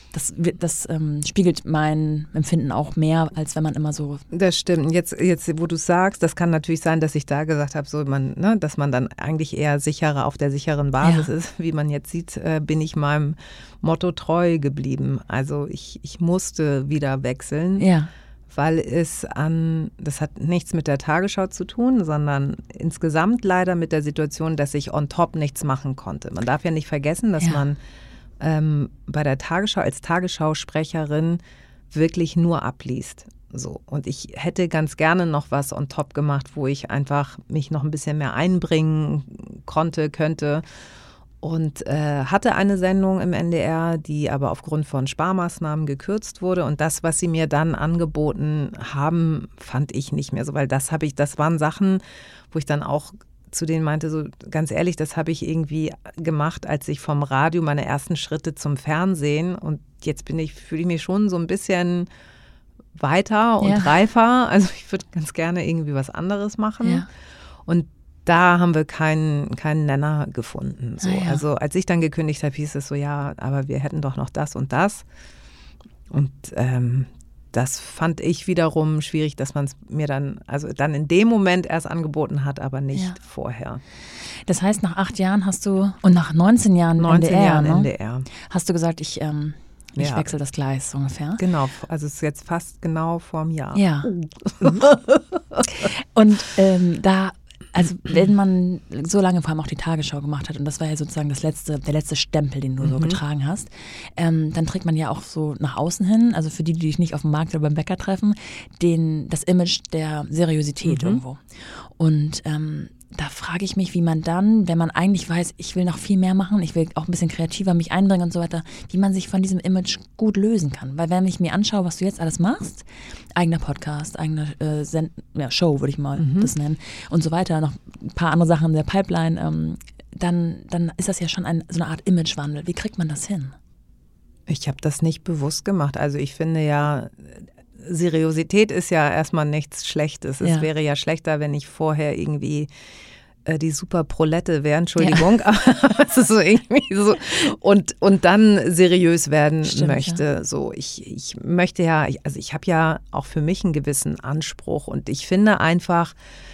spiegelt mein Empfinden auch mehr, als wenn man immer so. Das stimmt. Jetzt wo du sagst, das kann natürlich sein, dass ich da gesagt habe, so dass man dann eigentlich eher sicherer auf der sicheren Basis ist. Wie man jetzt sieht, bin ich meinem Motto treu geblieben. Also ich musste wieder wechseln, weil das hat nichts mit der Tagesschau zu tun, sondern insgesamt leider mit der Situation, dass ich on top nichts machen konnte. Man darf ja nicht vergessen, dass man bei der Tagesschau als Tagesschausprecherin wirklich nur abliest. So. Und ich hätte ganz gerne noch was on top gemacht, wo ich einfach mich noch ein bisschen mehr einbringen könnte. Und hatte eine Sendung im NDR, die aber aufgrund von Sparmaßnahmen gekürzt wurde. Und das, was sie mir dann angeboten haben, fand ich nicht mehr so. Weil das waren Sachen, wo ich dann auch zu denen meinte, so ganz ehrlich, das habe ich irgendwie gemacht, als ich vom Radio meine ersten Schritte zum Fernsehen, und jetzt fühle ich mich schon so ein bisschen weiter und reifer. Also ich würde ganz gerne irgendwie was anderes machen. Ja. Und da haben wir keinen Nenner gefunden. So. Also als ich dann gekündigt habe, hieß es so, ja, aber wir hätten doch noch das und das. Und das fand ich wiederum schwierig, dass man es mir dann in dem Moment erst angeboten hat, aber nicht vorher. Das heißt, nach 8 Jahren und nach 19 Jahren NDR, hast du gesagt, ich wechsle das Gleis ungefähr. Genau, also es ist jetzt fast genau vorm Jahr. Ja. Und also wenn man so lange vor allem auch die Tagesschau gemacht hat, und das war ja sozusagen der letzte Stempel, den du so getragen hast, dann trägt man ja auch so nach außen hin, also für die dich nicht auf dem Markt oder beim Bäcker treffen, das Image der Seriosität irgendwo. Und da frage ich mich, wie man dann, wenn man eigentlich weiß, ich will noch viel mehr machen, ich will auch ein bisschen kreativer mich einbringen und so weiter, wie man sich von diesem Image gut lösen kann. Weil wenn ich mir anschaue, was du jetzt alles machst, eigener Podcast, eigene Show, würde ich mal das nennen, und so weiter, noch ein paar andere Sachen in der Pipeline, dann ist das ja schon so eine Art Imagewandel. Wie kriegt man das hin? Ich habe das nicht bewusst gemacht. Also ich finde ja, Seriosität ist ja erstmal nichts Schlechtes. Es wäre ja schlechter, wenn ich vorher irgendwie die super Prolette wäre, Entschuldigung, aber es ist so irgendwie so und dann seriös werden möchte. Ja. So, ich möchte ich habe ja auch für mich einen gewissen Anspruch, und ich finde einfach,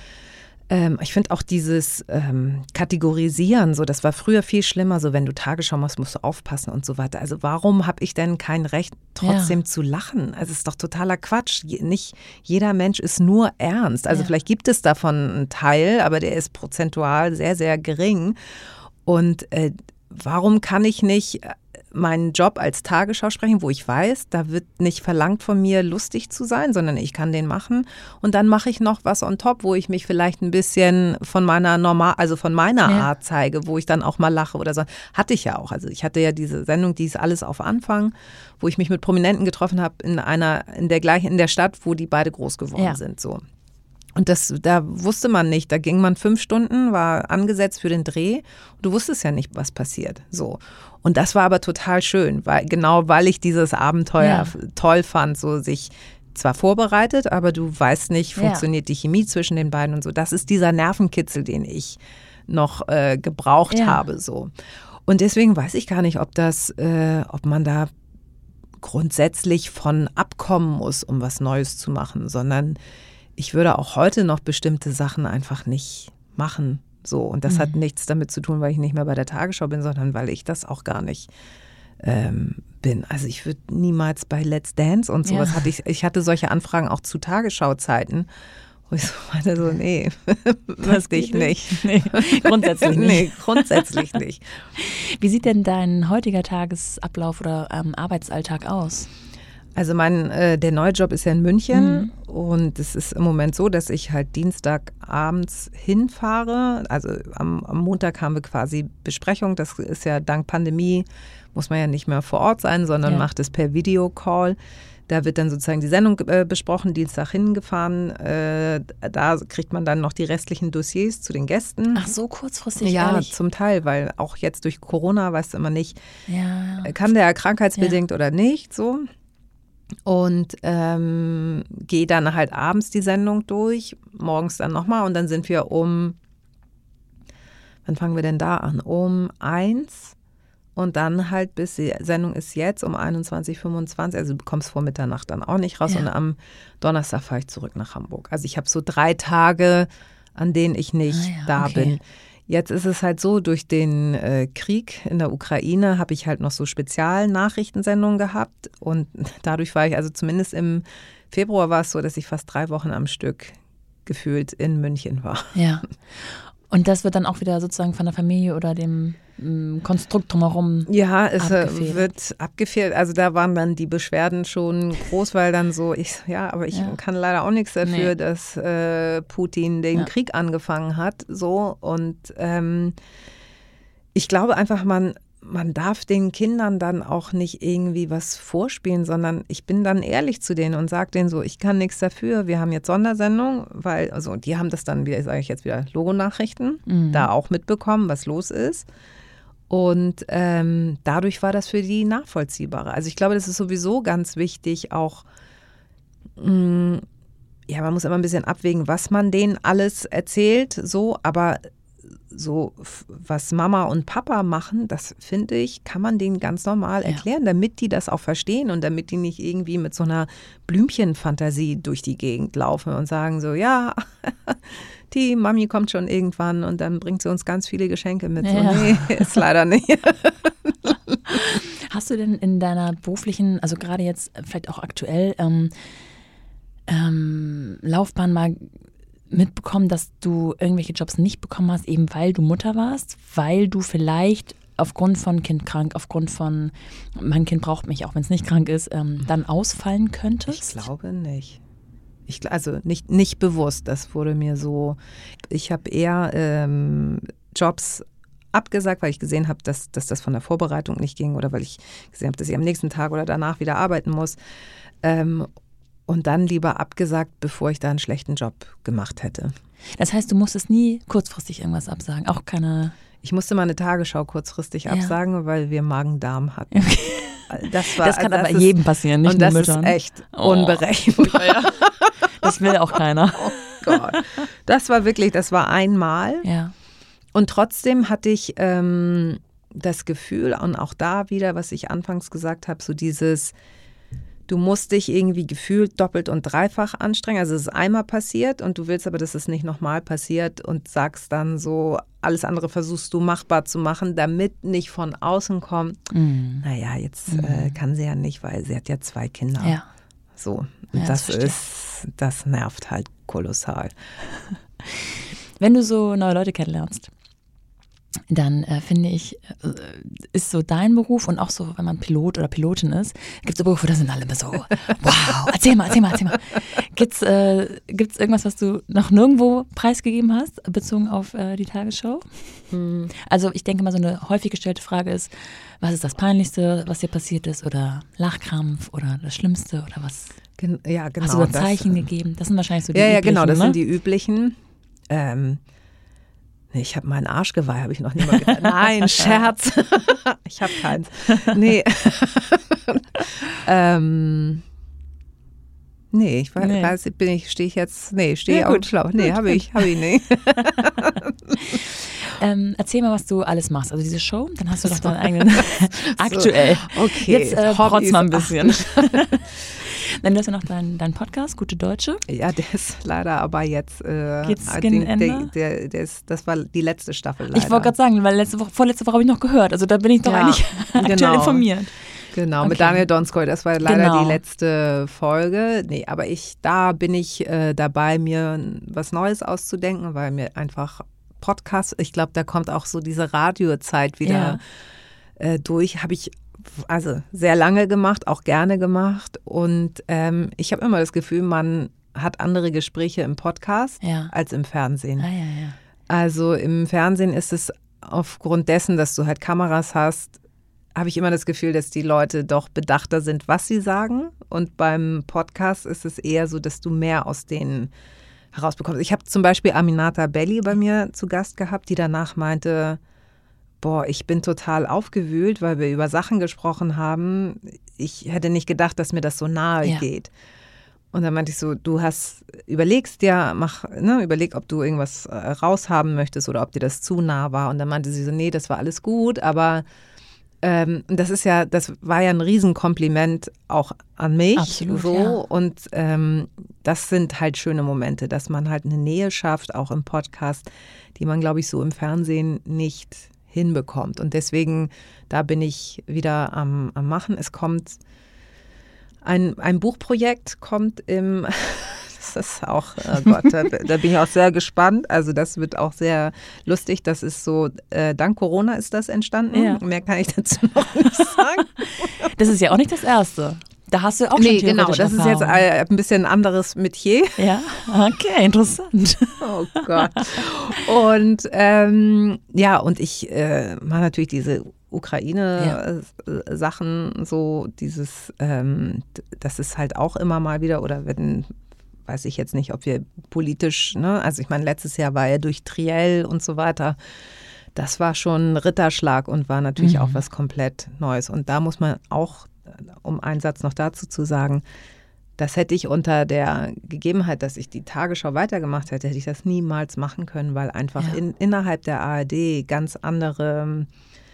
ich finde auch dieses Kategorisieren, so, das war früher viel schlimmer, so wenn du Tagesschau machst, musst du aufpassen und so weiter. Also warum habe ich denn kein Recht, trotzdem zu lachen? Also es ist doch totaler Quatsch. Nicht jeder Mensch ist nur ernst. Also vielleicht gibt es davon einen Teil, aber der ist prozentual sehr, sehr gering. Und warum kann ich nicht meinen Job als Tagesschausprecherin, wo ich weiß, da wird nicht verlangt von mir, lustig zu sein, sondern ich kann den machen. Und dann mache ich noch was on top, wo ich mich vielleicht ein bisschen von meiner Art zeige, wo ich dann auch mal lache oder so. Hatte ich ja auch. Also ich hatte ja diese Sendung, die ist alles auf Anfang, wo ich mich mit Prominenten getroffen habe in der Stadt, wo die beide groß geworden sind. So. Und da wusste man nicht, da ging man 5 Stunden, war angesetzt für den Dreh. Und du wusstest ja nicht, was passiert. So. Und das war aber total schön, weil ich dieses Abenteuer toll fand, so sich zwar vorbereitet, aber du weißt nicht, funktioniert die Chemie zwischen den beiden und so. Das ist dieser Nervenkitzel, den ich noch gebraucht habe. So. Und deswegen weiß ich gar nicht, ob man da grundsätzlich von abkommen muss, um was Neues zu machen, sondern ich würde auch heute noch bestimmte Sachen einfach nicht machen. So, und das hat nichts damit zu tun, weil ich nicht mehr bei der Tagesschau bin, sondern weil ich das auch gar nicht bin. Also ich würde niemals bei Let's Dance und sowas ich hatte solche Anfragen auch zu Tagesschau-Zeiten, wo ich so meine, so nee, möchte ich nicht. Nee, grundsätzlich nicht. Nee, grundsätzlich nicht. Wie sieht denn dein heutiger Tagesablauf oder Arbeitsalltag aus? Also der neue Job ist ja in München und es ist im Moment so, dass ich halt Dienstagabends hinfahre. Also am Montag haben wir quasi Besprechung. Das ist ja dank Pandemie, muss man ja nicht mehr vor Ort sein, sondern macht es per Videocall. Da wird dann sozusagen die Sendung besprochen, Dienstag hingefahren. Da kriegt man dann noch die restlichen Dossiers zu den Gästen. Ach so, kurzfristig? Ja, ehrlich? zum Teil, weil auch jetzt durch Corona weißt du immer nicht, kann der krankheitsbedingt oder nicht, so. Und gehe dann halt abends die Sendung durch, morgens dann nochmal und dann sind wir wann fangen wir denn da an? Um 1 und dann halt bis die Sendung ist jetzt um 21:25, also du bekommst vor Mitternacht dann auch nicht raus und am Donnerstag fahre ich zurück nach Hamburg. Also ich habe so 3 Tage, an denen ich nicht da bin. Jetzt ist es halt so, durch den Krieg in der Ukraine habe ich halt noch so Spezialnachrichtensendungen gehabt und dadurch war ich, also zumindest im Februar war es so, dass ich fast 3 Wochen am Stück gefühlt in München war. Ja. Und das wird dann auch wieder sozusagen von der Familie oder dem Konstrukt drumherum wird abgefehlt. Also da waren dann die Beschwerden schon groß, weil dann so, ich kann leider auch nichts dafür, dass Putin den Krieg angefangen hat. So und ich glaube einfach, man darf den Kindern dann auch nicht irgendwie was vorspielen, sondern ich bin dann ehrlich zu denen und sage denen so, ich kann nichts dafür, wir haben jetzt Sondersendung, weil, also die haben das dann wieder, sage ich jetzt wieder, Logo-Nachrichten, da auch mitbekommen, was los ist. Und dadurch war das für die nachvollziehbarer. Also ich glaube, das ist sowieso ganz wichtig, auch, man muss immer ein bisschen abwägen, was man denen alles erzählt, so, aber so, was Mama und Papa machen, das finde ich, kann man denen ganz normal erklären, damit die das auch verstehen und damit die nicht irgendwie mit so einer Blümchenfantasie durch die Gegend laufen und sagen so, ja, die Mami kommt schon irgendwann und dann bringt sie uns ganz viele Geschenke mit. So, nee, ist leider nicht. Hast du denn in deiner beruflichen, also gerade jetzt vielleicht auch aktuell, Laufbahn mal mitbekommen, dass du irgendwelche Jobs nicht bekommen hast, eben weil du Mutter warst, weil du vielleicht aufgrund von Kind krank, aufgrund von mein Kind braucht mich, auch wenn es nicht krank ist, dann ausfallen könntest? Ich glaube nicht. Also nicht bewusst, das wurde mir so, ich habe eher Jobs abgesagt, weil ich gesehen habe, dass das von der Vorbereitung nicht ging oder weil ich gesehen habe, dass ich am nächsten Tag oder danach wieder arbeiten muss. Und dann lieber abgesagt, bevor ich da einen schlechten Job gemacht hätte. Das heißt, du musstest nie kurzfristig irgendwas absagen? Auch keine... Ich musste mal eine Tagesschau kurzfristig absagen, weil wir Magen-Darm hatten. Okay. Das kann aber jedem passieren, nicht nur Müttern. Und das ist echt unberechenbar. Ja. Das will auch keiner. Oh Gott. Das war einmal. Ja. Und trotzdem hatte ich das Gefühl, und auch da wieder, was ich anfangs gesagt habe, so dieses... Du musst dich irgendwie gefühlt doppelt und dreifach anstrengen. Also es ist einmal passiert und du willst aber, dass es nicht nochmal passiert und sagst dann so, alles andere versuchst du machbar zu machen, damit nicht von außen kommt. Naja, jetzt kann sie ja nicht, weil sie hat ja 2 Kinder. Ja. So, und ja, das nervt halt kolossal. Wenn du so neue Leute kennenlernst, dann finde ich, ist so dein Beruf und auch so, wenn man Pilot oder Pilotin ist, gibt es so Berufe, da sind alle immer so, wow, erzähl mal. Gibt's irgendwas, was du noch nirgendwo preisgegeben hast, bezogen auf die Tagesschau? Also ich denke mal, so eine häufig gestellte Frage ist, was ist das Peinlichste, was dir passiert ist oder Lachkrampf oder das Schlimmste oder was? Ja, genau. Hast du da Zeichen gegeben? Das sind wahrscheinlich so die üblichen. Ja, genau, das ne? sind die üblichen. Ich habe meinen Arschgeweih, habe ich noch nie mal gedacht. Nein, Scherz. Ich habe keins. Nee. Nee, ich weiß, stehe ich jetzt, stehe auf dem Schlauch. Nee, habe ich nicht. Erzähl mal, was du alles machst. Also diese Show, dann hast du doch deinen eigenen, aktuell. Okay. Jetzt protz mal ein bisschen. Dann hast du noch deinen Podcast, Gute Deutsche. Ja, der ist leider aber jetzt geht's gegen Ende? Das war die letzte Staffel leider. Ich wollte gerade sagen, weil vorletzte Woche habe ich noch gehört. Also da bin ich doch eigentlich aktuell informiert. Genau, okay. Mit Daniel Donskoy, das war leider die letzte Folge. Nee, aber da bin ich dabei, mir was Neues auszudenken, weil mir einfach Podcasts, ich glaube, da kommt auch so diese Radiozeit wieder durch. also sehr lange gemacht, auch gerne gemacht. Und ich habe immer das Gefühl, man hat andere Gespräche im Podcast als im Fernsehen. Ja. Also im Fernsehen ist es aufgrund dessen, dass du halt Kameras hast, habe ich immer das Gefühl, dass die Leute doch bedachter sind, was sie sagen. Und beim Podcast ist es eher so, dass du mehr aus denen herausbekommst. Ich habe zum Beispiel Aminata Belli bei mir zu Gast gehabt, die danach meinte, boah, ich bin total aufgewühlt, weil wir über Sachen gesprochen haben. Ich hätte nicht gedacht, dass mir das so nahe geht. Und dann meinte ich so, überleg, ob du irgendwas raushaben möchtest oder ob dir das zu nah war. Und dann meinte sie so, nee, das war alles gut, aber das war ja ein Riesenkompliment auch an mich. Absolut, so. Ja. Und das sind halt schöne Momente, dass man halt eine Nähe schafft, auch im Podcast, die man, glaube ich, so im Fernsehen nicht hinbekommt. Und deswegen, da bin ich wieder am Machen. Es kommt ein Buchprojekt das ist auch, oh Gott, da bin ich auch sehr gespannt. Also das wird auch sehr lustig. Das ist so, dank Corona ist das entstanden. Ja. Mehr kann ich dazu noch nicht sagen. Das ist ja auch nicht das Erste. Da hast du auch schon theoretische genau, das ist jetzt ein bisschen ein anderes Metier. Ja, okay, interessant. Oh Gott. Und und ich mache natürlich diese Ukraine-Sachen, so dieses, das ist halt auch immer mal wieder, oder weiß ich jetzt nicht, ob wir politisch, also ich meine, letztes Jahr war ja durch Triell und so weiter, das war schon ein Ritterschlag und war natürlich auch was komplett Neues. Und da muss man auch, um einen Satz noch dazu zu sagen, das hätte ich unter der Gegebenheit, dass ich die Tagesschau weitergemacht hätte ich das niemals machen können, weil einfach innerhalb der ARD ganz andere,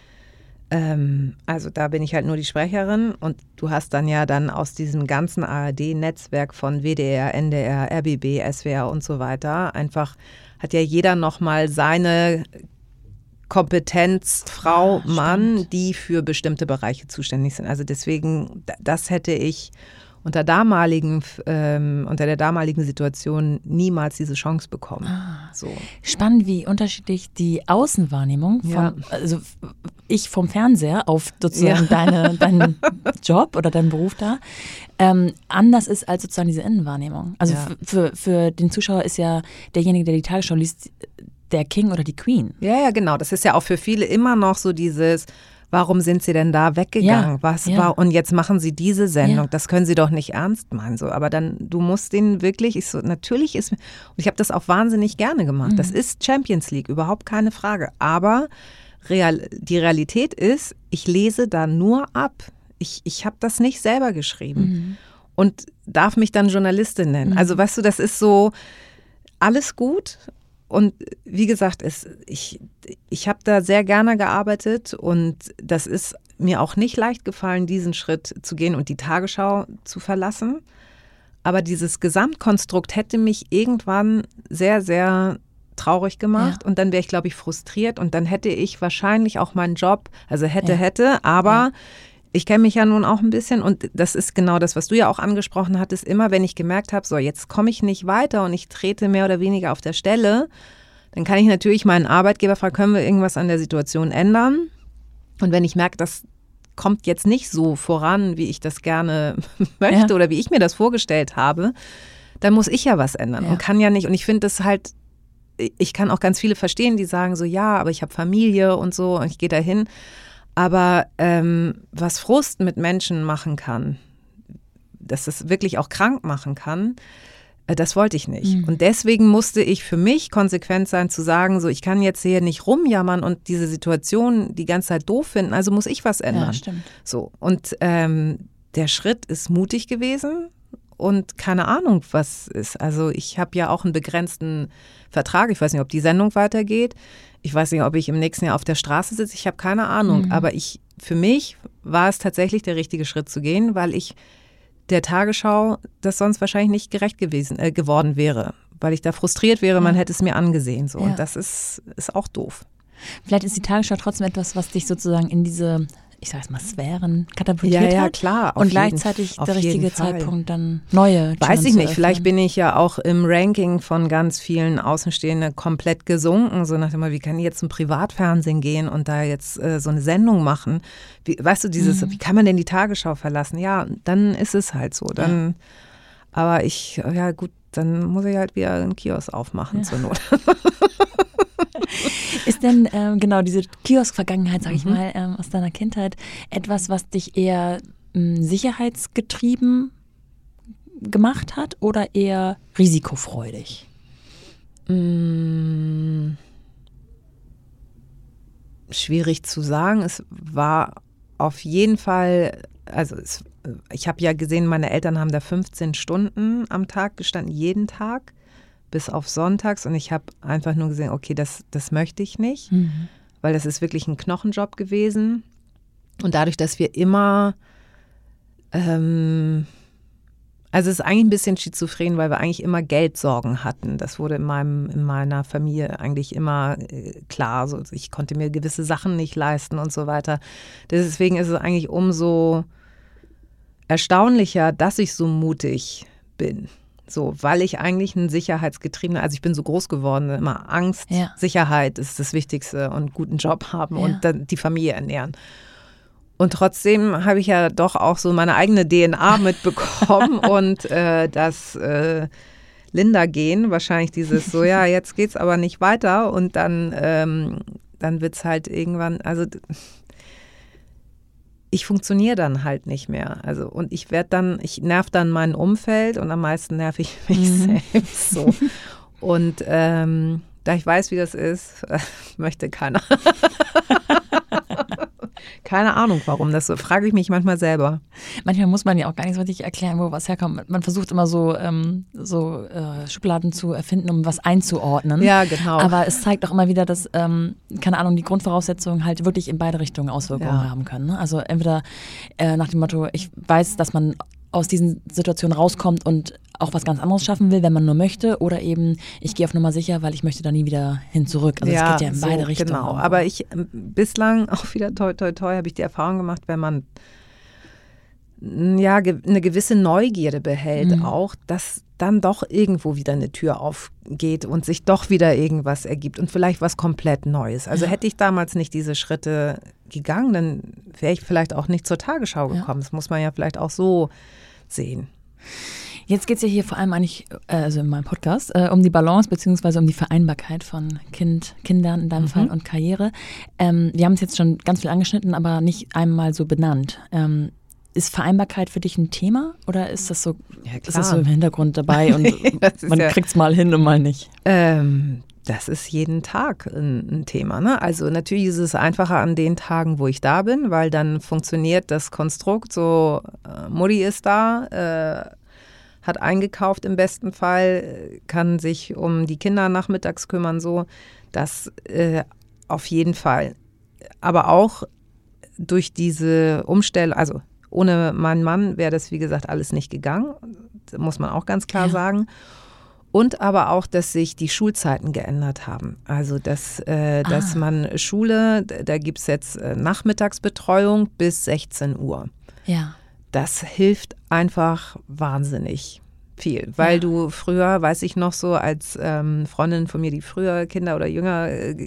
also da bin ich halt nur die Sprecherin und du hast dann aus diesem ganzen ARD-Netzwerk von WDR, NDR, RBB, SWR und so weiter, einfach hat ja jeder nochmal seine Kompetenz, Frau, Mann, die für bestimmte Bereiche zuständig sind. Also deswegen, das hätte ich unter der damaligen Situation niemals diese Chance bekommen. So. Spannend, wie unterschiedlich die Außenwahrnehmung also ich vom Fernseher auf sozusagen deinen Job oder deinen Beruf da anders ist als sozusagen diese Innenwahrnehmung. Also für den Zuschauer ist ja derjenige, der die Tagesschau liest, der King oder die Queen. Ja, genau. Das ist ja auch für viele immer noch so dieses, warum sind sie denn da weggegangen? Was war? Und jetzt machen sie diese Sendung. Das können sie doch nicht ernst meinen. So. Aber dann, du musst den wirklich, natürlich ist, und ich habe das auch wahnsinnig gerne gemacht. Das ist Champions League, überhaupt keine Frage. Aber die Realität ist, ich lese da nur ab. Ich habe das nicht selber geschrieben und darf mich dann Journalistin nennen. Also weißt du, das ist so alles gut. Und wie gesagt, ich habe da sehr gerne gearbeitet und das ist mir auch nicht leicht gefallen, diesen Schritt zu gehen und die Tagesschau zu verlassen. Aber dieses Gesamtkonstrukt hätte mich irgendwann sehr, sehr traurig gemacht und dann wäre ich, glaube ich, frustriert und dann hätte ich wahrscheinlich auch meinen Job, also hätte, aber ich kenne mich ja nun auch ein bisschen und das ist genau das, was du ja auch angesprochen hattest, immer wenn ich gemerkt habe, so jetzt komme ich nicht weiter und ich trete mehr oder weniger auf der Stelle, dann kann ich natürlich meinen Arbeitgeber fragen, können wir irgendwas an der Situation ändern? Und wenn ich merke, das kommt jetzt nicht so voran, wie ich das gerne möchte oder wie ich mir das vorgestellt habe, dann muss ich ja was ändern und kann ja nicht, und ich finde das halt, ich kann auch ganz viele verstehen, die sagen so, ja, aber ich habe Familie und so und ich gehe dahin. Aber was Frust mit Menschen machen kann, dass es wirklich auch krank machen kann, das wollte ich nicht. Und deswegen musste ich für mich konsequent sein, zu sagen, so ich kann jetzt hier nicht rumjammern und diese Situation die ganze Zeit doof finden, also muss ich was ändern. Ja, stimmt. So, und der Schritt ist mutig gewesen und keine Ahnung, was ist. Also ich habe ja auch einen begrenzten Vertrag. Ich weiß nicht, ob die Sendung weitergeht. Ich weiß nicht, ob ich im nächsten Jahr auf der Straße sitze. Ich habe keine Ahnung. Aber für mich war es tatsächlich der richtige Schritt zu gehen, weil ich der Tagesschau das sonst wahrscheinlich nicht gerecht geworden wäre. Weil ich da frustriert wäre, man hätte es mir angesehen. So. Und das ist auch doof. Vielleicht ist die Tagesschau trotzdem etwas, was dich sozusagen in diese ich sag jetzt mal, Sphären katapultiert hat. Ja, klar. Und gleichzeitig der richtige Zeitpunkt, dann neue Türen Weiß ich nicht, zu vielleicht öffnen. bin ich ja auch im Ranking von ganz vielen Außenstehenden komplett gesunken, so nach dem Motto, wie kann ich jetzt zum Privatfernsehen gehen und da jetzt so eine Sendung machen? Weißt du, wie kann man denn die Tagesschau verlassen? Ja, dann ist es halt so. Dann, aber ja gut, dann muss ich halt wieder einen Kiosk aufmachen zur Not. Ist denn genau diese Kiosk-Vergangenheit, sag ich mal, aus deiner Kindheit etwas, was dich eher sicherheitsgetrieben gemacht hat oder eher risikofreudig? Schwierig zu sagen. Es war auf jeden Fall, also ich habe ja gesehen, meine Eltern haben da 15 Stunden am Tag gestanden, jeden Tag, bis auf sonntags. Und ich habe einfach nur gesehen, okay, das möchte ich nicht, weil das ist wirklich ein Knochenjob gewesen. Und dadurch, dass wir immer, also es ist eigentlich ein bisschen schizophren, weil wir eigentlich immer Geldsorgen hatten. Das wurde in meiner Familie eigentlich immer klar. Also ich konnte mir gewisse Sachen nicht leisten und so weiter. Deswegen ist es eigentlich umso erstaunlicher, dass ich so mutig bin. So, weil ich eigentlich ein sicherheitsgetriebener, also ich bin so groß geworden, immer Angst, Sicherheit ist das Wichtigste und guten Job haben und dann die Familie ernähren. Und trotzdem habe ich ja doch auch so meine eigene DNA mitbekommen und das Linda-Gen, wahrscheinlich dieses so, ja, jetzt geht's aber nicht weiter und dann wird es halt irgendwann, also ich funktioniere dann halt nicht mehr. Also und ich nerv dann mein Umfeld und am meisten nerv ich mich selbst so. Und da ich weiß, wie das ist, möchte keiner. Keine Ahnung, warum das so. Frage ich mich manchmal selber. Manchmal muss man ja auch gar nicht so richtig erklären, wo was herkommt. Man versucht immer so Schubladen zu erfinden, um was einzuordnen. Ja, genau. Aber es zeigt auch immer wieder, dass, keine Ahnung, die Grundvoraussetzungen halt wirklich in beide Richtungen Auswirkungen haben können. Ne? Also entweder nach dem Motto, ich weiß, dass man aus diesen Situationen rauskommt und auch was ganz anderes schaffen will, wenn man nur möchte, oder eben, ich gehe auf Nummer sicher, weil ich möchte da nie wieder hin zurück. Also es geht ja in beide Richtungen. Genau, aber ich bislang auch wieder toi, habe ich die Erfahrung gemacht, wenn man eine gewisse Neugierde behält, auch, dass dann doch irgendwo wieder eine Tür aufgeht und sich doch wieder irgendwas ergibt und vielleicht was komplett Neues. Also hätte ich damals nicht diese Schritte gegangen, dann wäre ich vielleicht auch nicht zur Tagesschau gekommen. Das muss man ja vielleicht auch so sehen. Jetzt geht es ja hier vor allem eigentlich, also in meinem Podcast, um die Balance bzw. um die Vereinbarkeit von Kindern in deinem Fall und Karriere. Wir haben es jetzt schon ganz viel angeschnitten, aber nicht einmal so benannt. Ist Vereinbarkeit für dich ein Thema oder ist das so, ist das so im Hintergrund dabei und man kriegt es mal hin und mal nicht? Das ist jeden Tag ein Thema. Ne? Also natürlich ist es einfacher an den Tagen, wo ich da bin, weil dann funktioniert das Konstrukt so, Mutti ist da, hat eingekauft im besten Fall, kann sich um die Kinder nachmittags kümmern, so. Das auf jeden Fall. Aber auch durch diese Umstellung, also ohne meinen Mann wäre das, wie gesagt, alles nicht gegangen, muss man auch ganz klar sagen. Und aber auch, dass sich die Schulzeiten geändert haben. Also, dass man Schule, da gibt es jetzt Nachmittagsbetreuung bis 16 Uhr. Ja. Das hilft einfach wahnsinnig viel, weil du früher, weiß ich noch so, als Freundinnen von mir, die früher Kinder oder jünger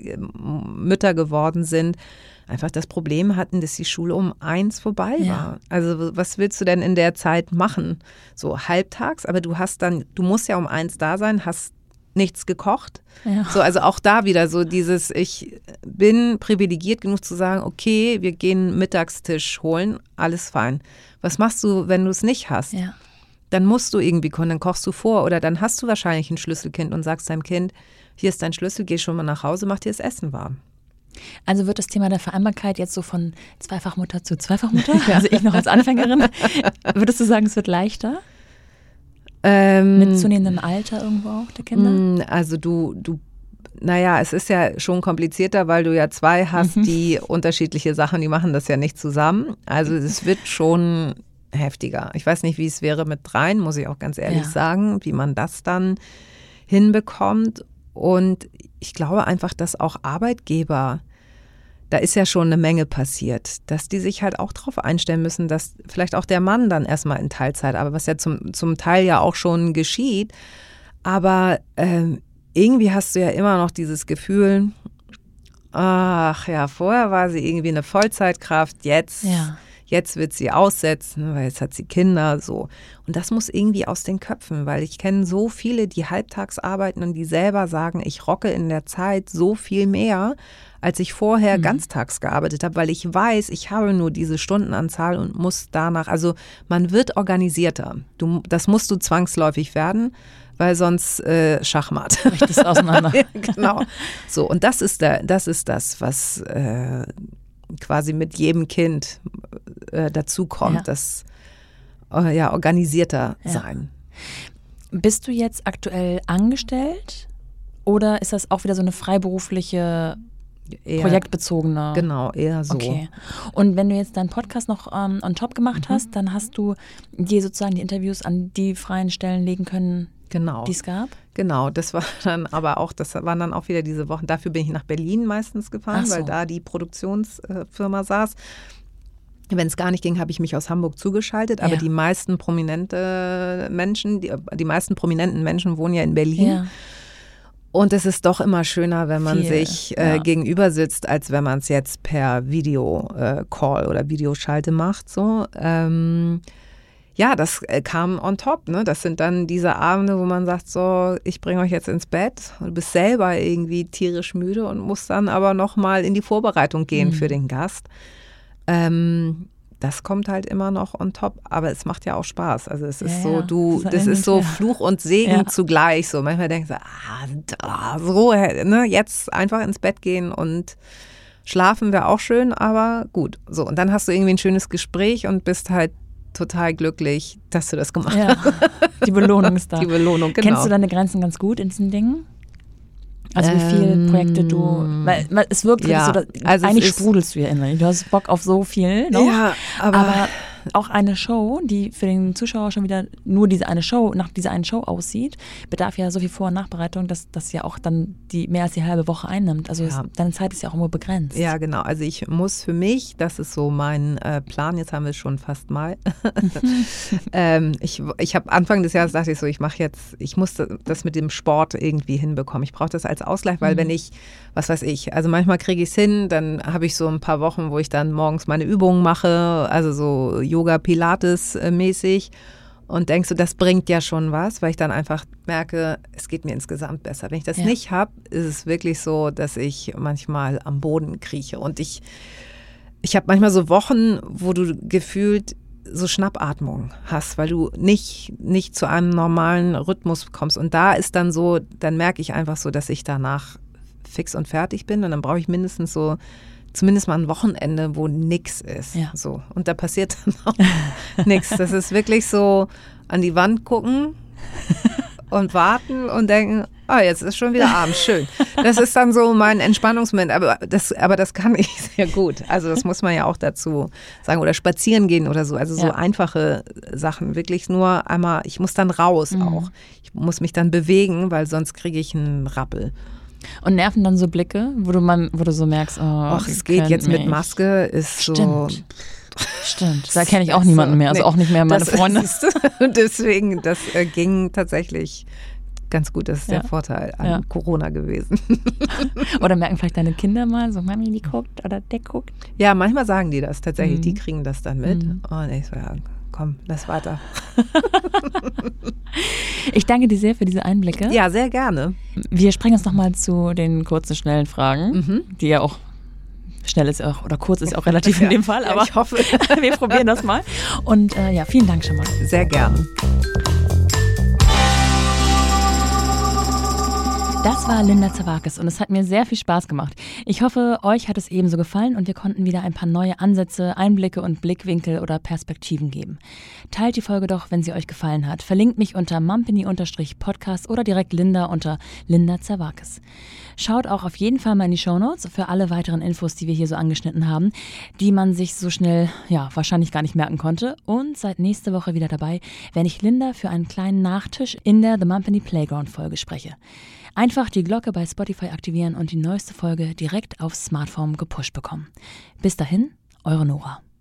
Mütter geworden sind, einfach das Problem hatten, dass die Schule um 1 vorbei war. Also was willst du denn in der Zeit machen? So halbtags, aber du musst ja um 1 da sein, hast nichts gekocht. Ja. So, also auch da wieder so dieses, ich bin privilegiert genug zu sagen, okay, wir gehen Mittagstisch holen, alles fein. Was machst du, wenn du es nicht hast? Ja. Dann musst du irgendwie kochen, dann kochst du vor oder dann hast du wahrscheinlich ein Schlüsselkind und sagst deinem Kind, hier ist dein Schlüssel, geh schon mal nach Hause, mach dir das Essen warm. Also wird das Thema der Vereinbarkeit jetzt so von Zweifachmutter zu Zweifachmutter? Also ich noch als Anfängerin. Würdest du sagen, es wird leichter? Mit zunehmendem Alter irgendwo auch der Kinder? Also naja, es ist ja schon komplizierter, weil du ja 2 hast, die unterschiedliche Sachen, die machen das ja nicht zusammen. Also es wird schon heftiger. Ich weiß nicht, wie es wäre mit 3, muss ich auch ganz ehrlich sagen, wie man das dann hinbekommt. Und ich glaube einfach, dass auch Arbeitgeber da ist ja schon eine Menge passiert, dass die sich halt auch darauf einstellen müssen, dass vielleicht auch der Mann dann erstmal in Teilzeit, aber was ja zum Teil ja auch schon geschieht, aber irgendwie hast du ja immer noch dieses Gefühl, ach ja, vorher war sie irgendwie eine Vollzeitkraft, jetzt wird sie aussetzen, weil jetzt hat sie Kinder, so. Und das muss irgendwie aus den Köpfen, weil ich kenne so viele, die halbtags arbeiten und die selber sagen, ich rocke in der Zeit so viel mehr, als ich vorher ganztags gearbeitet habe, weil ich weiß, ich habe nur diese Stundenanzahl und muss danach, also man wird organisierter. Das musst du zwangsläufig werden, weil sonst Schachmatt. Bricht es auseinander. Genau. So, und das ist das, was quasi mit jedem Kind dazu kommt, das organisierter sein. Bist du jetzt aktuell angestellt oder ist das auch wieder so eine freiberufliche, projektbezogene? Genau, eher so. Okay. Und wenn du jetzt deinen Podcast noch on top gemacht hast, dann hast du dir sozusagen die Interviews an die freien Stellen legen können, die es gab? Genau, das waren dann auch wieder diese Wochen. Dafür bin ich nach Berlin meistens gefahren, weil da die Produktionsfirma saß. Wenn es gar nicht ging, habe ich mich aus Hamburg zugeschaltet. Aber die meisten prominenten Menschen wohnen ja in Berlin. Ja. Und es ist doch immer schöner, wenn man sich gegenüber sitzt, als wenn man es jetzt per Video-Call oder Videoschalte macht. So. Das kam on top. Ne? Das sind dann diese Abende, wo man sagt, so, ich bringe euch jetzt ins Bett. Und du bist selber irgendwie tierisch müde und musst dann aber nochmal in die Vorbereitung gehen für den Gast. Das kommt halt immer noch on top, aber es macht ja auch Spaß. Also es ist das ist so Fluch und Segen zugleich. So manchmal denkst du, jetzt einfach ins Bett gehen und schlafen wäre auch schön, aber gut. So, und dann hast du irgendwie ein schönes Gespräch und bist halt total glücklich, dass du das gemacht hast. Die Belohnung ist da. Die Belohnung, genau. Kennst du deine Grenzen ganz gut in diesen Dingen? Also wie viele Projekte du, weil es wirkt so, dass eigentlich sprudelst du ja innerlich. Du hast Bock auf so viel noch. Ja, aber auch eine Show, die für den Zuschauer schon wieder nur nach dieser einen Show aussieht, bedarf ja so viel Vor- und Nachbereitung, dass das ja auch dann mehr als die halbe Woche einnimmt. Also deine Zeit ist ja auch immer begrenzt. Ja, genau. Also ich muss für mich, das ist so mein Plan, jetzt haben wir es schon fast mal. Ich habe Anfang des Jahres dachte ich so, ich muss das mit dem Sport irgendwie hinbekommen. Ich brauche das als Ausgleich, weil wenn ich, also manchmal kriege ich es hin, dann habe ich so ein paar Wochen, wo ich dann morgens meine Übungen mache, also so Yoga, Pilates mäßig und denkst du, das bringt ja schon was, weil ich dann einfach merke, es geht mir insgesamt besser. Wenn ich das nicht habe, ist es wirklich so, dass ich manchmal am Boden krieche und ich habe manchmal so Wochen, wo du gefühlt so Schnappatmung hast, weil du nicht zu einem normalen Rhythmus kommst und da ist dann so, dann merke ich einfach so, dass ich danach fix und fertig bin und dann brauche ich mindestens so zumindest mal ein Wochenende, wo nix ist. Ja. So. Und da passiert dann auch nichts. Das ist wirklich so an die Wand gucken und warten und denken, jetzt ist schon wieder abends, schön. Das ist dann so mein Entspannungsmoment, aber das kann ich sehr gut. Also das muss man ja auch dazu sagen. Oder spazieren gehen oder so. Also so einfache Sachen. Wirklich nur einmal, ich muss dann raus auch. Ich muss mich dann bewegen, weil sonst kriege ich einen Rappel. Und nerven dann so Blicke, wo du so merkst, es geht jetzt mit Maske, ist so. Stimmt, da kenne ich auch niemanden mehr, also auch nicht mehr meine Freunde. Deswegen, das ging tatsächlich ganz gut, das ist der Vorteil an Corona gewesen. Oder merken vielleicht deine Kinder mal, so Mami, die guckt oder der guckt? Ja, manchmal sagen die das tatsächlich, die kriegen das dann mit. Und ich so, komm, lass weiter. Ich danke dir sehr für diese Einblicke. Ja, sehr gerne. Wir sprechen jetzt nochmal zu den kurzen, schnellen Fragen, die ja auch schnell ist auch, oder kurz ist auch relativ in dem Fall, aber ich hoffe. Wir probieren das mal. Und vielen Dank schon mal. Sehr gerne. Das war Linda Zerwakis und es hat mir sehr viel Spaß gemacht. Ich hoffe, euch hat es ebenso gefallen und wir konnten wieder ein paar neue Ansätze, Einblicke und Blickwinkel oder Perspektiven geben. Teilt die Folge doch, wenn sie euch gefallen hat. Verlinkt mich unter mumpany_podcast oder direkt Linda unter Linda Zerwakis. Schaut auch auf jeden Fall mal in die Shownotes für alle weiteren Infos, die wir hier so angeschnitten haben, die man sich so schnell, wahrscheinlich gar nicht merken konnte. Und seid nächste Woche wieder dabei, wenn ich Linda für einen kleinen Nachtisch in der The Mumpany Playground Folge spreche. Einfach die Glocke bei Spotify aktivieren und die neueste Folge direkt aufs Smartphone gepusht bekommen. Bis dahin, eure Nora.